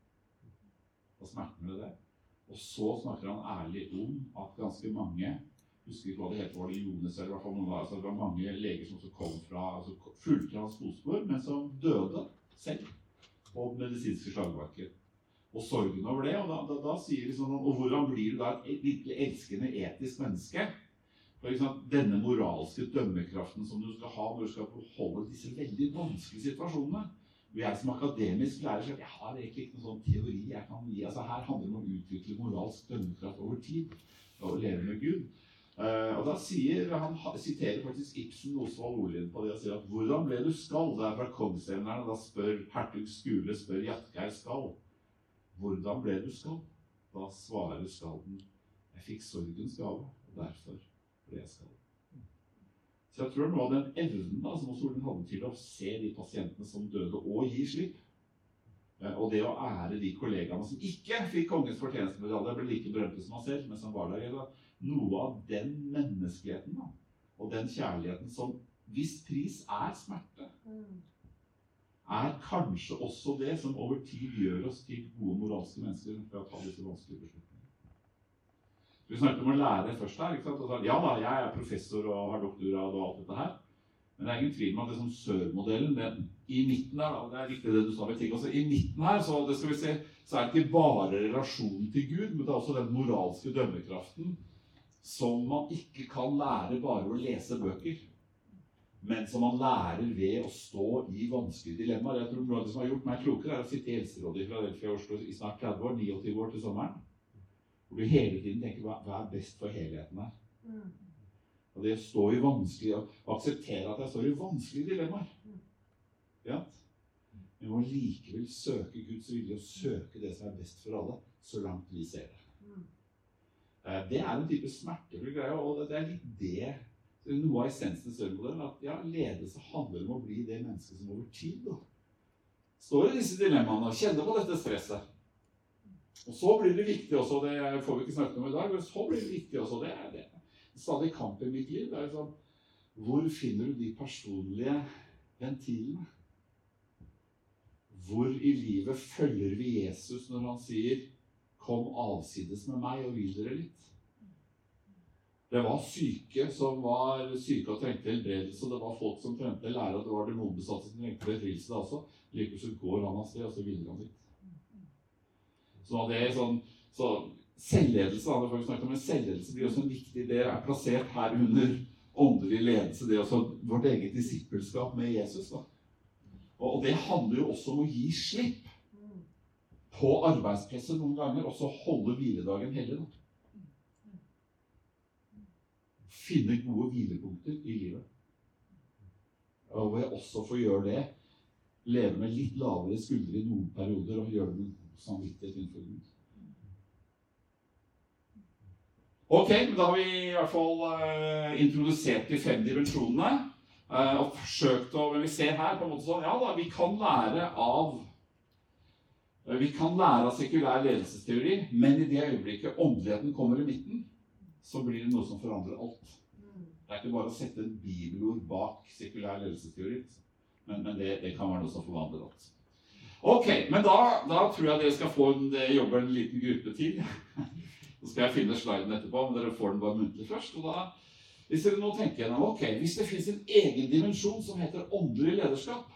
Speaker 3: Og smerten ved det. Og så snakker han ærlig om at ganske mange, husker ikke hva det heter, var det Jonas, eller i hvert fall noen, altså det var mange leger som kom fra, altså fulgte hans fotspor, men som døde selv på medisinske slagmarker. Og sorgen over det, og da, da, da sier liksom sånn, og hvordan blir du da et virkelig elskende etisk menneske? For liksom, denne moralske dømmekraften som du skal ha når du skal beholde disse veldig vanskelige situasjonene. Og jeg som akademisk lærer selv, jeg har egentlig ikke noen sånn teori jeg kan gi. Altså her handler det om å utvikle moralsk dømmekraft over tid, og leve med Gud. Uh, og da sier, han siterer faktisk Ibsen Osvald Olien på det og sier at hvordan ble du skald? Det er fra Kongsevnerne, da spør hertug Skule, spør Jatgeir Skald. Hvordan ble du skald? Da svarer skalden, jeg fikk sorgens gave, og derfor ble jeg skald. Så jeg tror noe av den evnen da, som også Olien hadde til å se de pasientene som døde og gi slipp, og det å ære de kollegaene som ikke fikk kongens fortjenestemedalje, ble like berømte som han selv, men som var der, da. Noe av den menneskeligheten da, og den kjærligheten som hvis pris er smerte, er kanskje også det som over tid gjør oss til gode moralske mennesker for å ta disse vanskelige beslutningene. Vi snakket om å lære først her, ikke sant? Og ja da, jeg er professor og har doktorgrad og alt dette her, men det er ingen tvil om at det som Sør-modellen, den, i midten der, da, det er riktig det du sa med ting også, i midten her, så, det skal vi se, så er det ikke bare relasjonen til Gud, men det er også den moralske dømmekraften som man ikke kan lære bare å lese bøker, men som man lærer ved å stå i vanskelige dilemmaer. Jeg tror noe av det som har gjort meg klokere er å sitte i helserådet i Philadelphia og Oslo i snart tretti år, niogtyve år til sommeren, hvor du hele tiden tenker hva, hva er best for helheten her. Mm. Og det å stå i vanskelige, og akseptere at jeg står i vanskelige dilemmaer. Ja. Vi må likevel søke Guds vilje og søke det som er best for alle, så langt vi ser det. Mm. Det er en type smertefull greie, og det er litt det, noe av essensen i Sør-modellen, at ja, ledelse handler om å bli det mennesket som over tid da, står i disse dilemmaene og kjenner på dette stresset. Og så blir det viktig også, det får vi ikke snakke om i dag, men så blir det viktig også, det er det. Stadig kamp i mitt liv, det er liksom, hvor finner du de personlige ventilene? Hvor i livet følger vi Jesus når han sier, kom avsides med meg og hvil dere litt? Det var syke som var syke og trengte helbredelse, og det var folk som trengte lære, og det var demonbesatte som trengte befrielse da også. Likevel så går han av sted, og så hviler han litt. Så det er sånn, så selvledelse, da, det får vi snakket om, men selvledelse blir også en viktig del, er plassert her under åndelig ledelse, det er også vårt eget disippelskap med Jesus. Da. Og det handler jo også om å gi slipp på arbeidspresset noen ganger, og så holde hviledagen hellig. Da. Finne gode hvilepunkter i livet. Og hvor jeg også får gjøre det, leve med litt lavere skuldre i noen perioder, og gjøre det med god samvittighet innenfor Gud. Ok, men da har vi i hvert fall uh, introdusert de fem dimensjonene, uh, og forsøkt å, men vi ser her på en måte sånn, ja da, vi kan lære av, uh, vi kan lære av sekulær ledelsesteori, men i det øyeblikket åndeligheten kommer i midten, så blir det noe som forandrer alt. Det er ikke bare å sette en bibelord bak sekulær ledelsesteori, men, men det, det kan være noe som forvandler alt. Ok, men da, da tror jeg dere skal få en, jobbe en liten gruppe til. Så skal jeg finne sliden etterpå, men dere får den bare muntlig først. Og da, hvis dere nå tenker gjennom, ok, hvis det finnes en egen dimensjon som heter åndelig lederskap,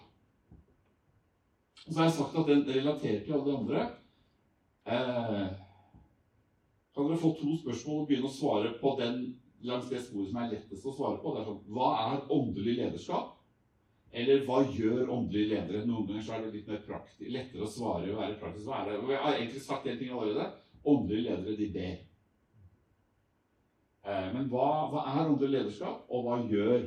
Speaker 3: så har jeg sagt at den relaterer til alle de andre, eh, kan dere få to spørsmål og begynne å svare på den langs det sporet som er lettest å svare på. Det er sånn, hva er åndelig lederskap? Eller hva gjør åndelige ledere? Noen ganger så er det litt mer praktisk, lettere å svare og være praktisk. Hva er det? Og jeg har egentlig sagt en ting allerede. Åndelige ledere, de ber. Eh, men hva, hva er åndelig lederskap, og hva gjør?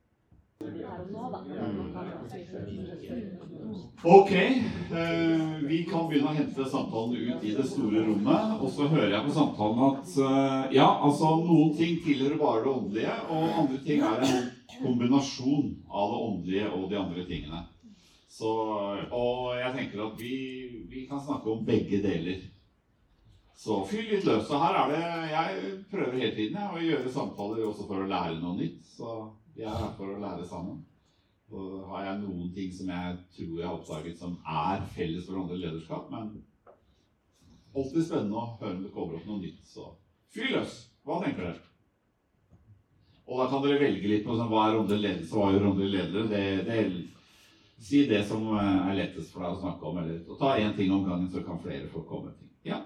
Speaker 3: Ok, eh, vi kan begynne å hente samtalen ut i det store rommet, og så hører jeg på samtalen at eh, ja, altså noen ting tilhører bare det åndelige, og andre ting er en kombinasjon av det åndelige og de andre tingene. Så, og jeg tenker at vi, vi kan snakke om begge deler. Så fyll litt løs. Så her er det, jeg prøver hele tiden ja, å gjøre samtaler også for å lære noe nytt. Så jeg er her for å lære sammen. Så har jeg noen ting som jeg tror jeg har oppdaget som er felles for åndelig lederskap, men alltid spennende å høre om det kommer opp noe nytt. Så fyll løs. Hva tenker dere? Og da kan dere velge litt på sånn, hva er åndelig ledelse, hva er åndelig ledere. Det, det, si det som er lettest for deg å snakke om, eller og ta en ting om gangen, så kan flere få komme ting. Ja.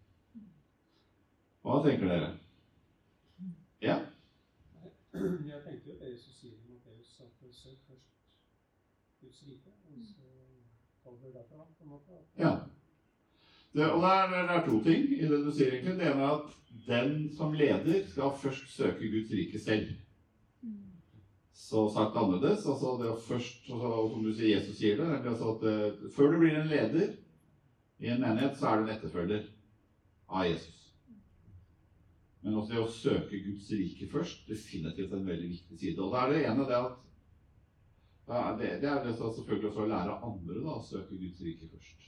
Speaker 3: Hva tenker dere? Ja?
Speaker 6: Jeg tenkte jo det Jesus sier i Matteus, at søk først Guds rike, og så kommer det derfra på en måte.
Speaker 3: Ja. Det, og det er, det er to ting i det du sier egentlig. Det ene er at den som leder skal først søke Guds rike selv. Så sagt annerledes, altså det å først, altså, som du sier, Jesus sier det, altså at uh, før du blir en leder i en menighet, så er du en etterfølger av Jesus. Men også det å søke Guds rike først, definitivt en veldig viktig side. Og det er det ene, det at det, det er det selvfølgelig også å lære andre da, å søke Guds rike først.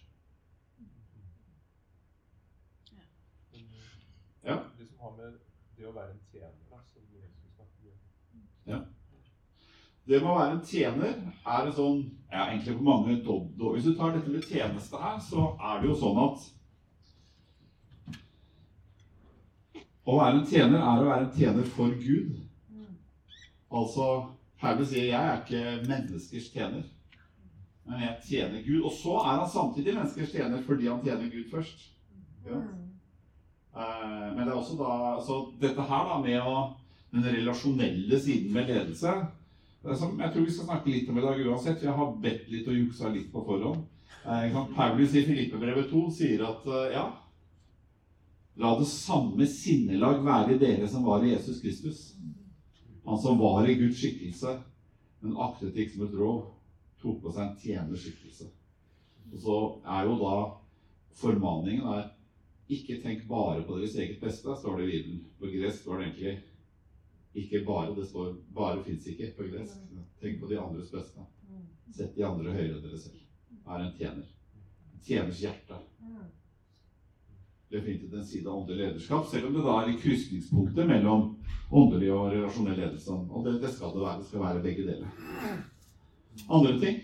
Speaker 3: Ja.
Speaker 8: Det som har med det å være en tjener, da, som Jesus snakker om.
Speaker 3: Ja. Det med å være en tjener er en sånn, ja, egentlig på mange dobb. Hvis du tar dette med tjeneste her, så er det jo sånn at å være en tjener er å være en tjener for Gud. Altså, Paulus sier, jeg er ikke menneskers tjener, men jeg tjener Gud. Og så er han samtidig menneskers tjener fordi han tjener Gud først. Ja. Eh, men det er også da, så dette her da med å, den relasjonelle siden med ledelse, det er som, jeg tror vi skal snakke litt om i dag uansett, jeg har bedt litt og juksa litt på forhånd. Eh, Paulus i Filippebrevet to sier at, ja, la det samme sinnelag være i dere som var i Jesus Kristus. Han som var i Guds skikkelse, men aktet ikke som et rov, tok på seg en tjenerskikkelse. Og så er jo da formaningen er, ikke tenk bare på deres eget beste, står det i Bibelen. På gresk står det egentlig, ikke bare, det står, bare finnes ikke på gresk. Tenk på de andres beste. Sett de andre høyere enn dere selv. Er en tjener. Tjeners hjerte. Definitivt en side av åndelig lederskap, selv om det da er i krysningspunktet mellom åndelig og relasjonell ledelse. Og det, det skal det være. Det skal være begge deler. Andre ting?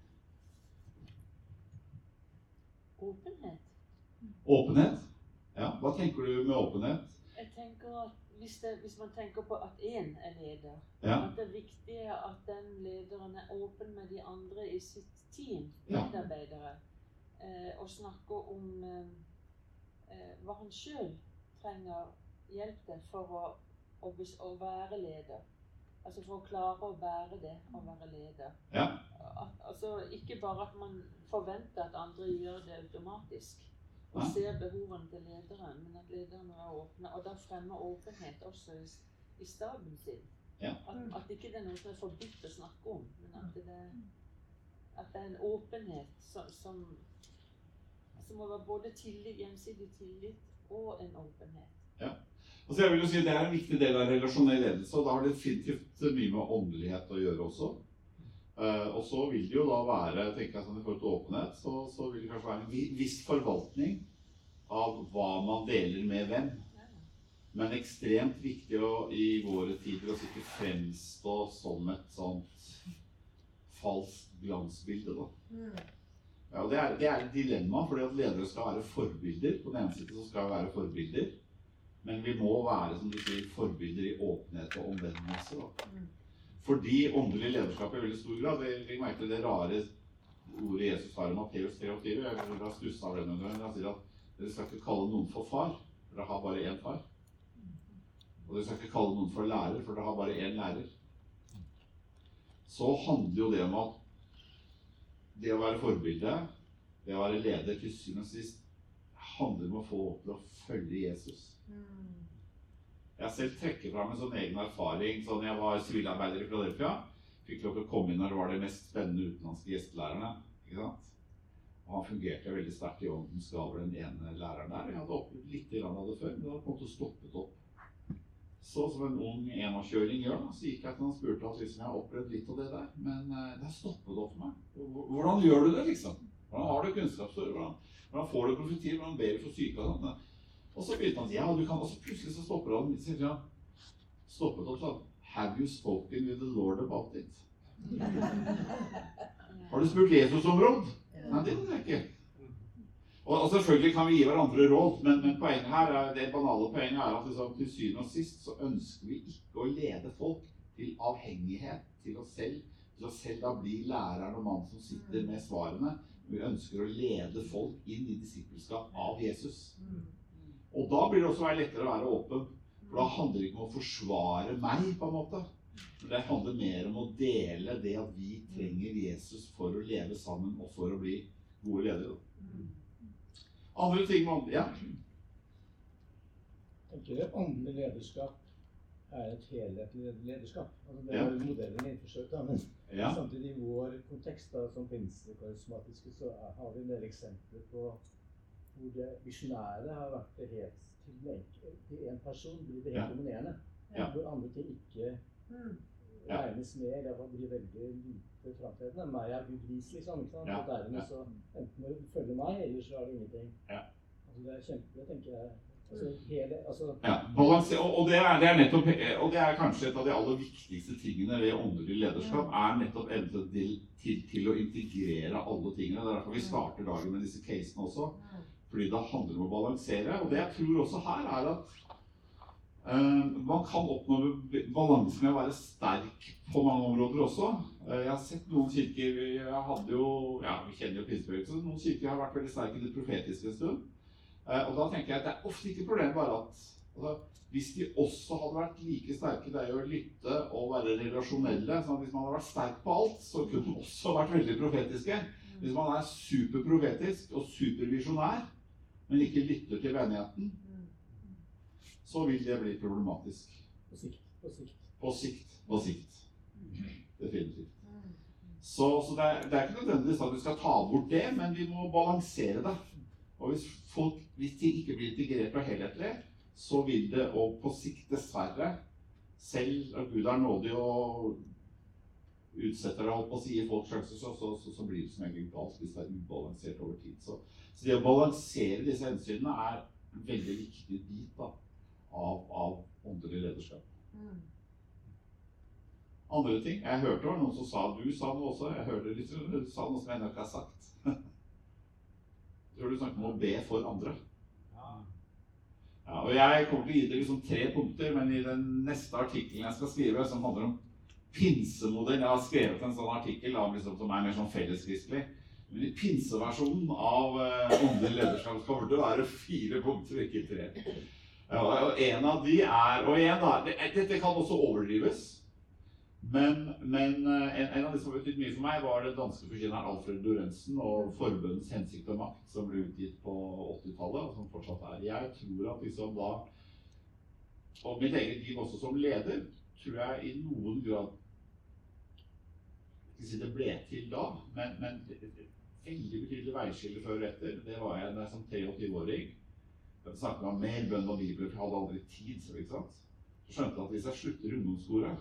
Speaker 5: Åpenhet.
Speaker 3: Åpenhet? Ja, hva tenker du med åpenhet?
Speaker 5: Jeg tenker at hvis, det, hvis man tenker på at én er leder,
Speaker 3: ja.
Speaker 5: At det er viktig at den lederen er åpen med de andre i sitt team,
Speaker 3: ja.
Speaker 5: medarbeidere, eh, og snakker om eh, eh, hva han selv trenger hjelp til for å, å, bes- å være leder. Altså for å klare å bære det, å være leder.
Speaker 3: Ja.
Speaker 5: At, altså ikke bare at man forventer at andre gjør det automatisk, og
Speaker 3: Ja.
Speaker 5: ser behovene til lederen, men at lederen er åpne, og da fremmer åpenhet også i, i staben sin.
Speaker 3: Ja.
Speaker 5: At, at ikke det er noe som er forbudt å snakke om, men at det, at det er en åpenhet som, som, som må være både tillit, gjensidig tillit og en åpenhet.
Speaker 3: Ja. Altså jeg vil jo si Det er en viktig del av relasjonell ledelse, og da har det definitivt mye med åndelighet å gjøre også. Uh, og så vil det jo da være, tenker jeg sånn i forhold til åpenhet, så, så vil det kanskje være en vi- viss forvaltning av hva man deler med hvem. Men ekstremt viktig å, i våre tider å ikke fremstå som et sånt falskt glansbilde da. Ja, og det er, det er et dilemma, fordi at ledere skal være forbilder. På den ene siden så skal vi være forbilder, men vi må være, som du sier, forbilder i åpenhet og omvendelse da. Fordi åndelig lederskap i veldig stor grad, vi merker det rare ordet Jesus har i Matteus treogfire, jeg har stusset av det noen ganger, han sier at dere skal ikke kalle noen for far, for dere har bare én far. Og dere skal ikke kalle noen for lærer, for dere har bare én lærer. Så handler jo det om at det å være forbilde, det å være leder til syvende og sist, handler om å få opp til å følge Jesus. Jeg selv trekker fram en sånn egen erfaring. Sånn jeg var sivilarbeider i Philadelphia, fikk lov til å komme inn når det var de mest spennende utenlandske gjestelærerne. Ikke sant? Og han fungerte veldig sterkt i åndens gaver, den ene læreren der. Jeg hadde opplevd litt grann av det før, men det hadde på en måte stoppet opp. Så som en ung enårskjøring gjør, da, så gikk jeg til han og spurte at liksom, jeg har opplevd litt av det der, men uh, det har stoppet opp for meg. Hvordan gjør du det, liksom? Hvordan har du kunnskapsord? Hvordan, hvordan får du profetier? Hvordan ber du for syke og sånt? Og så begynte han å si, ja, du kan, og så plutselig så stopper han, sier han, stoppet opp sånn, have you spoken with the Lord about it? Har du spurt Jesus om råd? Nei, det vet jeg ikke. Og, og selvfølgelig kan vi gi hverandre råd, men, men poenget her, er, det banale poenget er at liksom, til syvende og sist så ønsker vi ikke å lede folk til avhengighet til oss selv, til å selv da bli læreren og mannen som sitter med svarene. Vi ønsker å lede folk inn i disippelskap av Jesus. Og da blir det også være lettere å være åpen, for da handler det ikke om å forsvare meg på en måte. Men det handler mer om å dele det at vi trenger Jesus for å leve sammen og for å bli gode ledere. Andre ting med åndelig, ja.
Speaker 9: Jeg tenker at åndelig lederskap er et helhetlig lederskap. Altså, det
Speaker 3: Ja.
Speaker 9: er modellen innforsøkt, da, men
Speaker 3: Ja.
Speaker 9: samtidig i vår kontekst da, som pinse-karismatiske, så er- har vi en del eksempler på hvor det visjonære har vært det helt til, en- til en person, blir det helt
Speaker 3: Ja.
Speaker 9: dominerende.
Speaker 3: Ja.
Speaker 9: Hvor andre ting ikke
Speaker 3: Ja.
Speaker 9: regnes med, eller iallfall blir veldig lite framtredende. Meg er Gud vis, liksom. Ikke sant?
Speaker 3: Ja.
Speaker 9: Og dermed
Speaker 3: Ja.
Speaker 9: så enten må du følge meg, eller så er det ingenting.
Speaker 3: Ja.
Speaker 9: Altså, det er kjempe, det tenker jeg. Altså, hele, altså,
Speaker 3: Ja, balanse, og, og, det er, det er nettopp, og det er kanskje et av de aller viktigste tingene ved åndelig lederskap, er nettopp evnen til, til, til å integrere alle tingene. Det er derfor vi starter dagen med disse casene også, fordi det handler om å balansere. Og det jeg tror også her er at uh, man kan oppnå balanse med å være sterk på mange områder også. Uh, jeg har sett noen kirker, jeg hadde jo, ja, vi kjenner jo pinsebevegelsen, noen kirker har vært veldig sterke i det profetiske en stund. Uh, og da tenker jeg at det er ofte ikke problem bare at altså, hvis de også hadde vært like sterke der i å lytte og være relasjonelle, sånn at hvis man hadde vært sterk på alt, så kunne man også vært veldig profetiske. Hvis man er superprofetisk og supervisjonær, men ikke lytter til menigheten, så vil det bli problematisk.
Speaker 9: på sikt. På sikt.
Speaker 3: På sikt. På sikt. Definitivt. Så, så det, er, det er ikke nødvendigvis at vi skal ta bort det, men vi må balansere det. Og hvis, folk, hvis ting ikke blir integrert og helhetlig, så vil det, og på sikt dessverre, selv at Gud er nådig og utsetter det, holdt på å si, i folks sjanser, så, så, så, så blir det som egentlig galt hvis det er ubalansert over tid. Så, så det å balansere disse hensynene er en veldig viktig bit da, av, av åndelig lederskap. Andre ting, jeg hørte det var noen som sa, du sa noe også, jeg hørte litt, du sa noe som jeg ennå ikke har sagt. Jeg tror du snakket om å be for andre. Ja, og jeg kommer til å gi deg liksom tre punkter, men i den neste artikkelen jeg skal skrive, som handler om pinsemodell, jeg har skrevet en sånn artikkel da, liksom, som er mer sånn felleskristelig, Men i pinseversjonen av eh, åndelig lederskap kommer det til å være fire punkter, ikke tre. Ja, og en av de er, og en da, det, dette kan også overdrives, men, men en, en av de som har betydd mye for meg var den danske forkynneren Alfred Lorentzen og forbundets hensikt og makt, som ble utgitt på åttitallet, og som fortsatt er. Jeg tror at liksom da, og mitt eget liv også som leder, tror jeg i noen grad, ikke si det ble til da, men, men veldig betydelig veiskille før og etter, det var jeg da jeg som treogtyve-åring. Jeg snakket om mer bønn og bibler, for jeg hadde aldri tid, så ikke sant? Så skjønte jeg at hvis jeg slutter ungdomsskolen,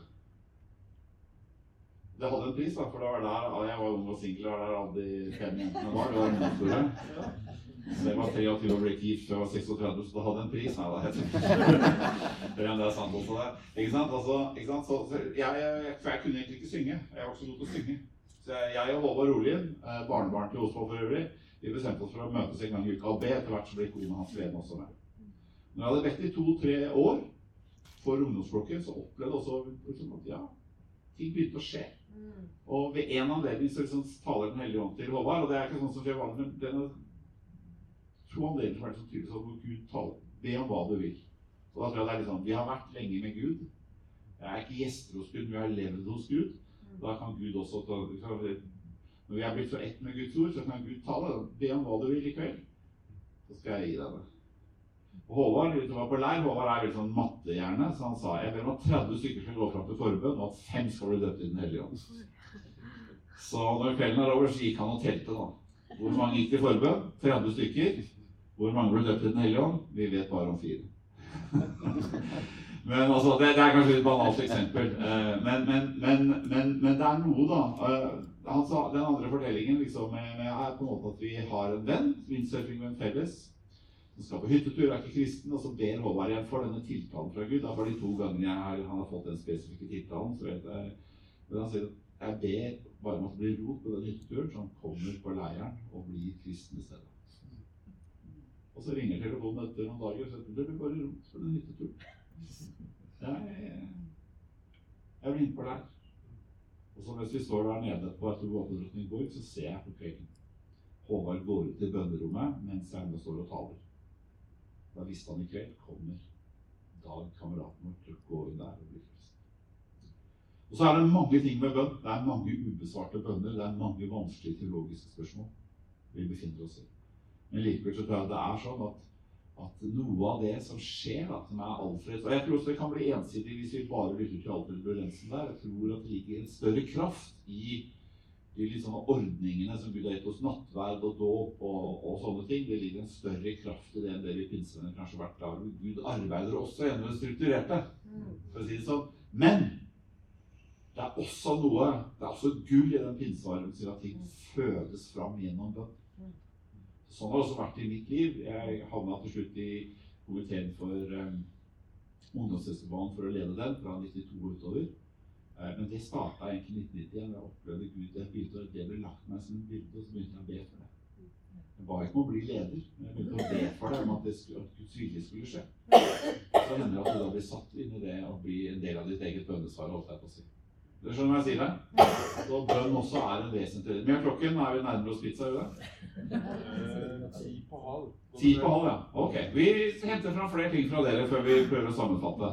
Speaker 3: det hadde en pris da, for det var der, jeg var ung og single, og der alle de fem jentene var, det var ungdomsskolen. Så jeg var treogtyve og ble ikke gift, for jeg var seksogtredve, så det hadde en pris. Nei, da heter det. Det er sant også det. Ikke sant? Altså, ikke sant? Så, så jeg, jeg, for jeg kunne egentlig ikke synge. Jeg var også god til å synge. Så jeg, jeg og Håvard Rolien, barnebarn til Osvald for øvrig, vi bestemte oss for å møtes en gang i uka og be, etter hvert så ble kone hans Lene også med. Når jeg hadde bedt i to-tre år for ungdomsflokken, så opplevde også liksom, at ja, ting begynte å skje. Og ved en anledning så liksom, taler den hellige ånd til Håvard, og det er ikke sånn som skjer vanlig, men det er to anledninger som er liksom tydelig sånn, hvor Gud taler, be om hva du vil. Og da tror jeg det er liksom, vi har vært lenge med Gud, jeg er ikke gjester hos Gud, vi har levd hos Gud, da kan Gud også ta, når vi er blitt så ett med Guds ord, så kan Gud tale, be om hva du vil i kveld, så skal jeg gi deg det. Og Håvard, vi var på leir, Håvard er litt sånn mattehjerne, så han sa, jeg ber om at tretti stykker skal gå fram til forbønn, og at fem skal bli døpt i den hellige ånd. Så når kvelden er over, så gikk han og telte da. Hvor mange gikk til forbønn? tretti stykker. Hvor mange ble døpt i den hellige ånd? Vi vet bare om fire. Men altså, det, det er kanskje et banalt eksempel. Men, men, men, men, men det er noe da. Han sa, den andre fortellingen liksom, med, med er på en måte at vi har en venn, windsurfing med en felles, som skal på hyttetur, er ikke kristen, og så ber Håvard igjen for denne tiltalen fra Gud. Da var de to ganger jeg har, han har fått den spesifikke tiltalen, så vet jeg, men han sier at jeg ber bare om at det blir rot på den hytteturen, så han kommer på leiren og blir kristen i stedet. Og så ringer telefonen etter noen dager, og sier det blir bare rot på den hytteturen. Jeg, jeg blir inne på leir. Og så mens vi står der nede på etter Våpendrottningborg, så ser jeg på kvelden. Håvard går ut til bønnerommet mens jeg enda står og taler. Da visste han i kveld kommer Dag, kameraten vår, til å gå inn der og bli frelst. Og så er det mange ting med bønn. Det er mange ubesvarte bønner, det er mange vanskelige teologiske spørsmål vi befinner oss i. Men likevel så tror jeg det er sånn at at noe av det som skjer da, som er Alfred, og jeg tror også det kan bli ensidig hvis vi bare lytter til Alfred Lorentzen der, jeg tror at det ligger en større kraft i de litt sånne ordningene som Gud har gitt oss nattverd og dåp og, og sånne ting. Det ligger en større kraft i det enn det vi pinsevenner kanskje har vært klar over. Gud arbeider også gjennom det strukturerte, for å si det sånn. Men det er også noe, det er også gull i den pinsevarmen til at ting fødes fram gjennom bønn. Sånn har det også vært i mitt liv. Jeg havnet til slutt i komiteen for um, ungdomsfestivalen for å lede den, fra nittito utover. Uh, men det startet egentlig i nitten nittien. Jeg opplevde Gud, jeg begynte, det ble lagt meg som en bilde, og så begynte jeg å be for det. Jeg ba ikke om å bli leder, men jeg begynte å be for det, om at, det skulle, at Guds vilje skulle skje. Så hender det at du da blir satt inn i det å bli en del av ditt eget bønnesvar, holdt jeg på å si. Dere skjønner hva jeg sier det? Så bønn også er en vesentlig del. Men klokken er vi nærmere oss pizza, er vi det?
Speaker 8: Ti på halv.
Speaker 3: Ti på halv, ja. Ok. Vi henter fram flere ting fra dere før vi prøver å sammenfatte.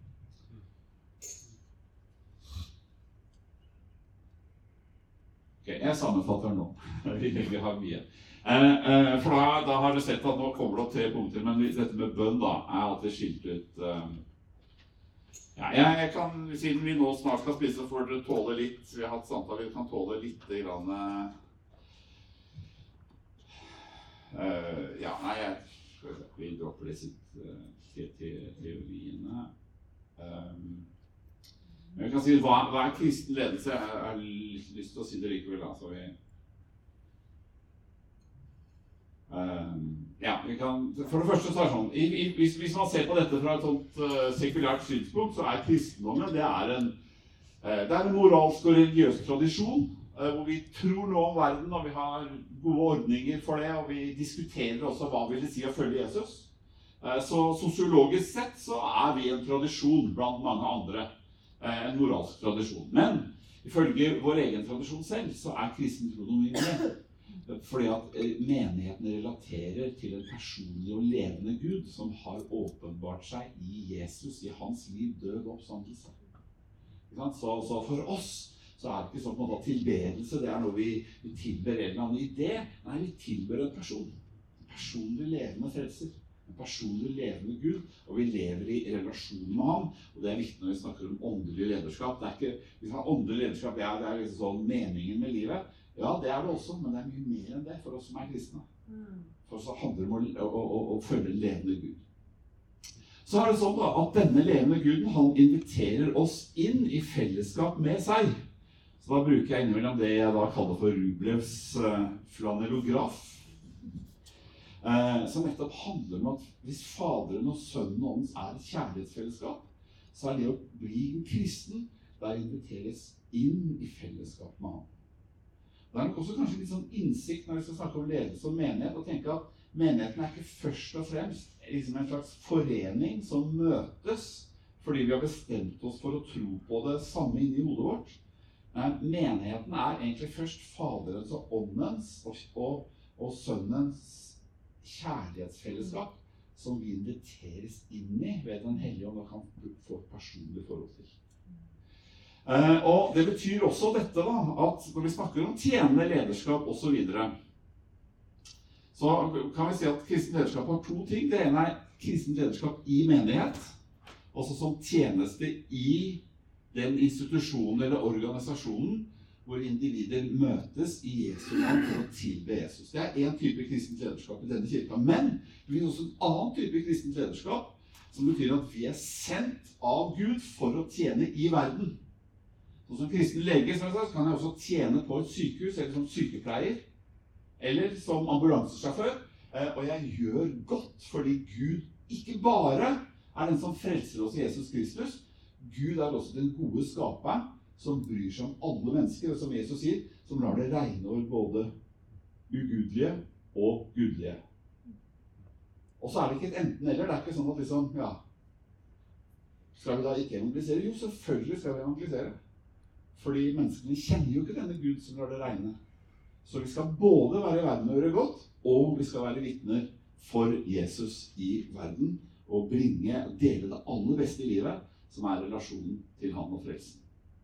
Speaker 3: Ok, jeg sammenfatter nå. Vi egentlig har mye. Eh, eh, for da, da har dere sett at nå kommer det opp tre punkter, men dette med bønn da, er alltid skilt ut. Eh, ja, jeg, jeg kan, siden vi nå snart skal spise, får dere tåle litt, vi har hatt samtale, vi kan tåle litt grann, eh, Uh, ja, nei, jeg vi dropper det sitt uh, til, til teoriene. Um, men jeg kan si, hva, hva er kristen ledelse? Jeg har lyst til å si det likevel, altså vi... Um, ja, vi kan... For det første så er det sånn, i, i, hvis, hvis man ser på dette fra et sånt uh, sekulært synspunkt, så er kristendommen, det er en, uh, det er en moralsk og religiøs tradisjon, hvor vi tror noe om verden, og vi har gode ordninger for det, og vi diskuterer også hva vil det si å følge Jesus. Så sosiologisk sett så er vi en tradisjon blant mange andre, en moralsk tradisjon. Men ifølge vår egen tradisjon selv så er kristen tro noe mye mer. Fordi at menigheten relaterer til en personlig og levende Gud som har åpenbart seg i Jesus, i hans liv, død og oppstandelse. Så, så for oss så er det ikke sånn at tilbedelse, det er noe vi, vi tilber en eller annen idé. Nei, vi tilber en person. En personlig levende frelser. En personlig levende Gud. Og vi lever i relasjon med ham. Og det er viktig når vi snakker om åndelig lederskap. Det er ikke, hvis man har åndelig lederskap, ja, det er liksom sånn meningen med livet. Ja, det er det også, men det er mye mer enn det for oss som er kristne. For oss handler det om å, å, å, å følge en levende Gud. Så er det sånn da, at denne levende Guden, han inviterer oss inn i fellesskap med seg. Så da bruker jeg innimellom det jeg da kaller for Rublevs eh, flanellograf. Eh, som nettopp handler om at hvis Faderen og Sønnen og Åndens er et kjærlighetsfellesskap, så er det å bli en kristen, der inviteres inn i fellesskap med ham. Det er nok også kanskje litt sånn innsikt når vi skal snakke om ledelse og menighet, og tenke at menigheten er ikke først og fremst liksom en slags forening som møtes fordi vi har bestemt oss for å tro på det samme inni hodet vårt. Nei, menigheten er egentlig først Faderens og Åndens og, og, og Sønnens kjærlighetsfellesskap som vi inviteres inn i ved Den hellige Ånd og kan få et personlig forhold til. Uh, og det betyr også dette da, at når vi snakker om tjenende lederskap og så videre, så kan vi si at kristen lederskap har to ting. Det ene er kristen lederskap i menighet, altså som tjeneste i den institusjonen eller organisasjonen hvor individer møtes i Jesu navn for å tilbe Jesus. Det er en type kristent lederskap i denne kirka, men det finnes også en annen type kristent lederskap som betyr at vi er sendt av Gud for å tjene i verden. Så som kristen lege som jeg sa, så kan jeg også tjene på et sykehus, eller som sykepleier, eller som ambulansesjåfør. Og jeg gjør godt, fordi Gud ikke bare er den som frelser oss i Jesus Kristus. Gud er også den gode skaperen som bryr seg om alle mennesker, og som Jesus sier, som lar det regne over både ugudelige og gudelige. Og så er det ikke et enten eller, det er ikke sånn at liksom, ja, skal vi da ikke evangelisere? Jo, selvfølgelig skal vi evangelisere. Fordi menneskene kjenner jo ikke denne Gud som lar det regne. Så vi skal både være i verden og gjøre godt, og vi skal være vitner for Jesus i verden, og bringe og dele det aller beste i livet, som er relasjonen til han og frelsen.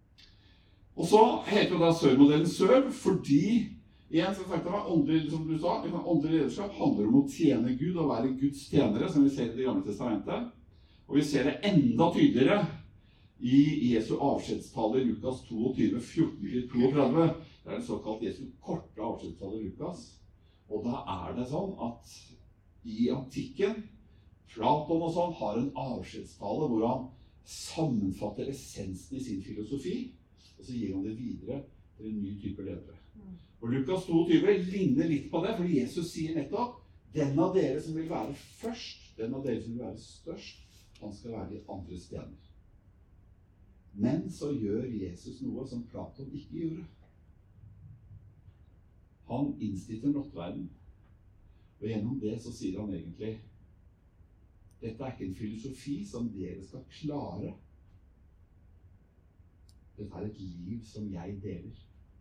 Speaker 3: Og så heter det da Sør-modellen Sør, fordi, igjen så sagt det var åndelig, som du sa, åndelig lederskap handler om å tjene Gud og være Guds tjenere, som vi ser i Det gamle testamentet. Og vi ser det enda tydeligere i Jesu avskjedstale i Lukas tjueto, fjorten til trettito. Det er en såkalt Jesu korte avskjedstale i Lukas. Og da er det sånn at i antikken, Platon og sånn, har en avskjedstale hvor han sammenfatter essensen i sin filosofi, og så gir han det videre til en ny type ledere. Og Lukas tjueto ligner litt på det, fordi Jesus sier nettopp, den av dere som vil være først, den av dere som vil være størst, han skal være de andre steder. Men så gjør Jesus noe som Platon ikke gjorde. Han innstitter nattverden, og gjennom det så sier han egentlig, dette er ikke en filosofi som dere skal klare. Dette er et liv som jeg deler.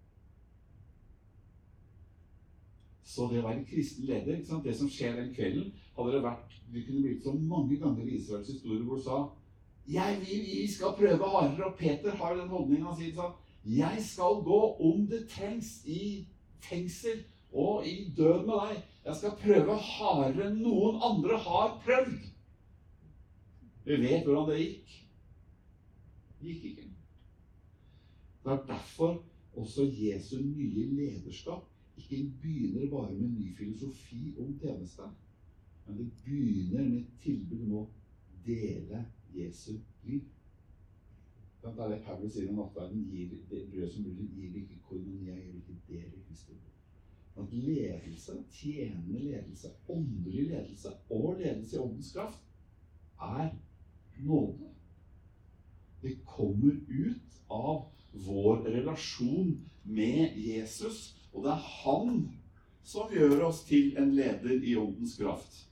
Speaker 3: Så det å være kristen leder, ikke sant? Det som skjer den kvelden, hadde det vært, det kunne blitt så mange ganger i Israels historie hvor du sa, jeg, vi, vi skal prøve hardere, og Peter har den holdningen, han sier sånn, jeg skal gå om det trengs i fengsel og i død med deg. Jeg skal prøve hardere enn noen andre har prøvd. Vi vet hvordan det gikk. Det gikk ikke. Det er derfor også Jesu nye lederskap ikke begynner bare med en ny filosofi om tjeneste, men det begynner med et tilbud om å dele Jesu liv. Det er det Paulus sier om nattverden, gir det brød som blir, gir ikke koinonia, gir ikke del i Kristi blod. At ledelse, tjenende ledelse, åndelig ledelse og ledelse i åndens kraft er nåde. Det kommer ut av vår relasjon med Jesus, og det er han som gjør oss til en leder i åndens kraft.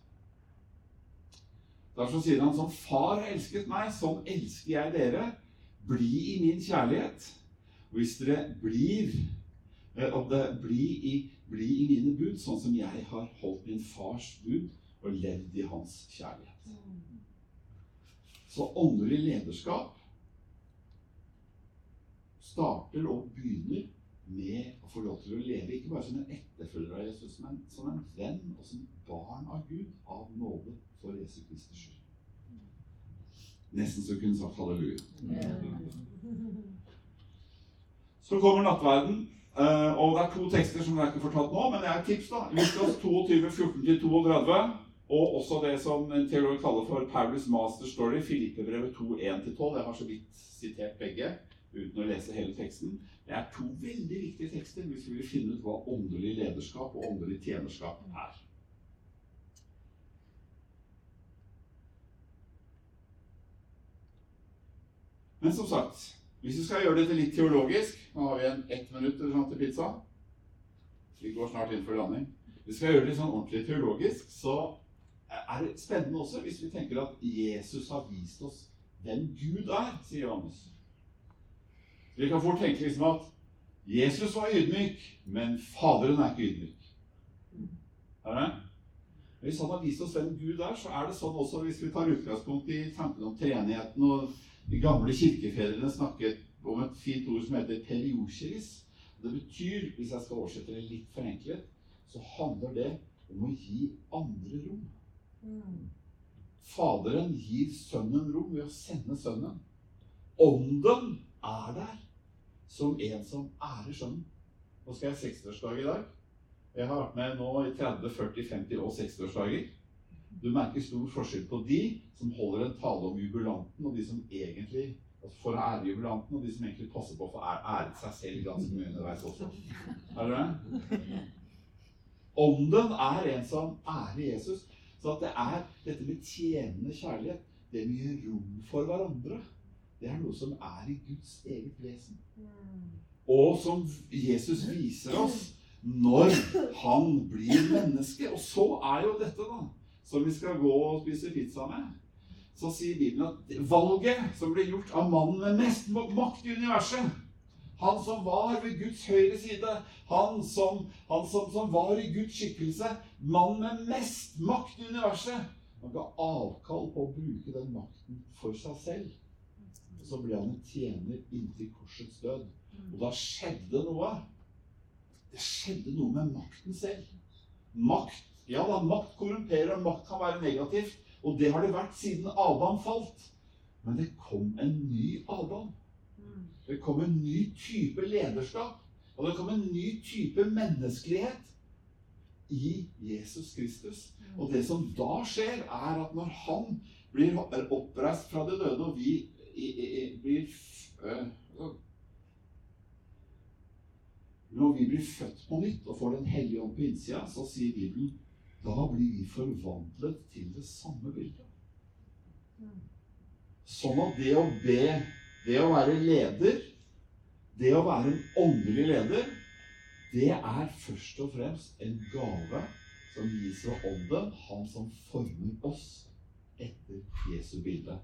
Speaker 3: Derfor sier han, som far har elsket meg, sånn elsker jeg dere. Bli i min kjærlighet. Og hvis dere blir, og det blir i bli i mine bud, sånn som jeg har holdt min fars bud og levd i hans kjærlighet. Så åndelig lederskap starter og begynner med å få lov til å leve, ikke bare som en etterfølger av Jesus, men som en venn og som barn av Gud, av nåde for Jesu Kristi skyld. Nesten så kunne sagt halleluja. Så kommer nattverden, og det er to tekster som jeg ikke har fortalt nå, men det er et tips da. Lukas tjueto, fjorten til trettito, og også det som en teolog kaller for Paulus Master Story, Filippebrevet to, en til tolv. Jeg har så vidt sitert begge, uten å lese hele teksten. Det er to veldig viktige tekster hvis vi vil finne ut hva åndelig lederskap og åndelig tjenerskap er. Men som sagt, hvis vi skal gjøre dette litt teologisk, nå har vi en ett minutt eller sånn til pizza. Vi går snart inn for landing. Hvis vi skal gjøre det sånn ordentlig teologisk, så er det spennende også hvis vi tenker at Jesus har vist oss hvem Gud er, sier Johannes. Vi kan fort tenke liksom at Jesus var ydmyk, men Faderen er ikke ydmyk. Er det? Hvis han har vist oss hvem Gud er, så er det sånn også hvis vi tar utgangspunkt i tanken om treenigheten, og de gamle kirkefedrene snakket om et fint ord som heter periokeris. Det betyr, hvis jeg skal oversette det litt forenklet, så handler det om å gi andre rom. Faderen gir sønnen rom ved å sende sønnen. Ånden er der som en som ærer sønnen. Nå skal jeg ha sekstiårsdag i dag. Jeg har vært med nå i tretti, førti, femti og sekstiårsdager. Du merker stor forskjell på de som holder en tale om jubilanten, og de som egentlig altså for å ære jubilanten, og de som egentlig passer på for å ære seg selv ganske mye underveis også. Er det det? Ånden er en som ærer Jesus, så at det er dette med tjenende kjærlighet, det med å gi rom for hverandre, det er noe som er i Guds eget vesen. Og som Jesus viser oss når han blir menneske. Og så er jo dette da, som vi skal gå og spise pizza med. Så sier Bibelen at valget som ble gjort av mannen med mest makt i universet, han som var ved Guds høyre side, han som, han som, som var i Guds skikkelse, mannen med mest makt i universet, han ga avkall på å bruke den makten for seg selv. Og så ble han en tjener inntil korsets død. Og da skjedde noe. Det skjedde noe med makten selv. Makt, ja da, makt korrumperer, og makt kan være negativt, og det har det vært siden Adam falt. Men det kom en ny Adam. Det kom en ny type lederskap, og det kom en ny type menneskelighet i Jesus Kristus. Og det som da skjer, er at når han blir oppreist fra det døde, og vi i, i, i, blir øh, når vi blir født på nytt og får den hellige ånd på innsida, så sier Bibelen, da blir vi forvandlet til det samme bildet. Sånn at det å be, det å være leder, det å være en åndelig leder, det er først og fremst en gave som gis ved ånden, han som former oss etter Jesu bilde.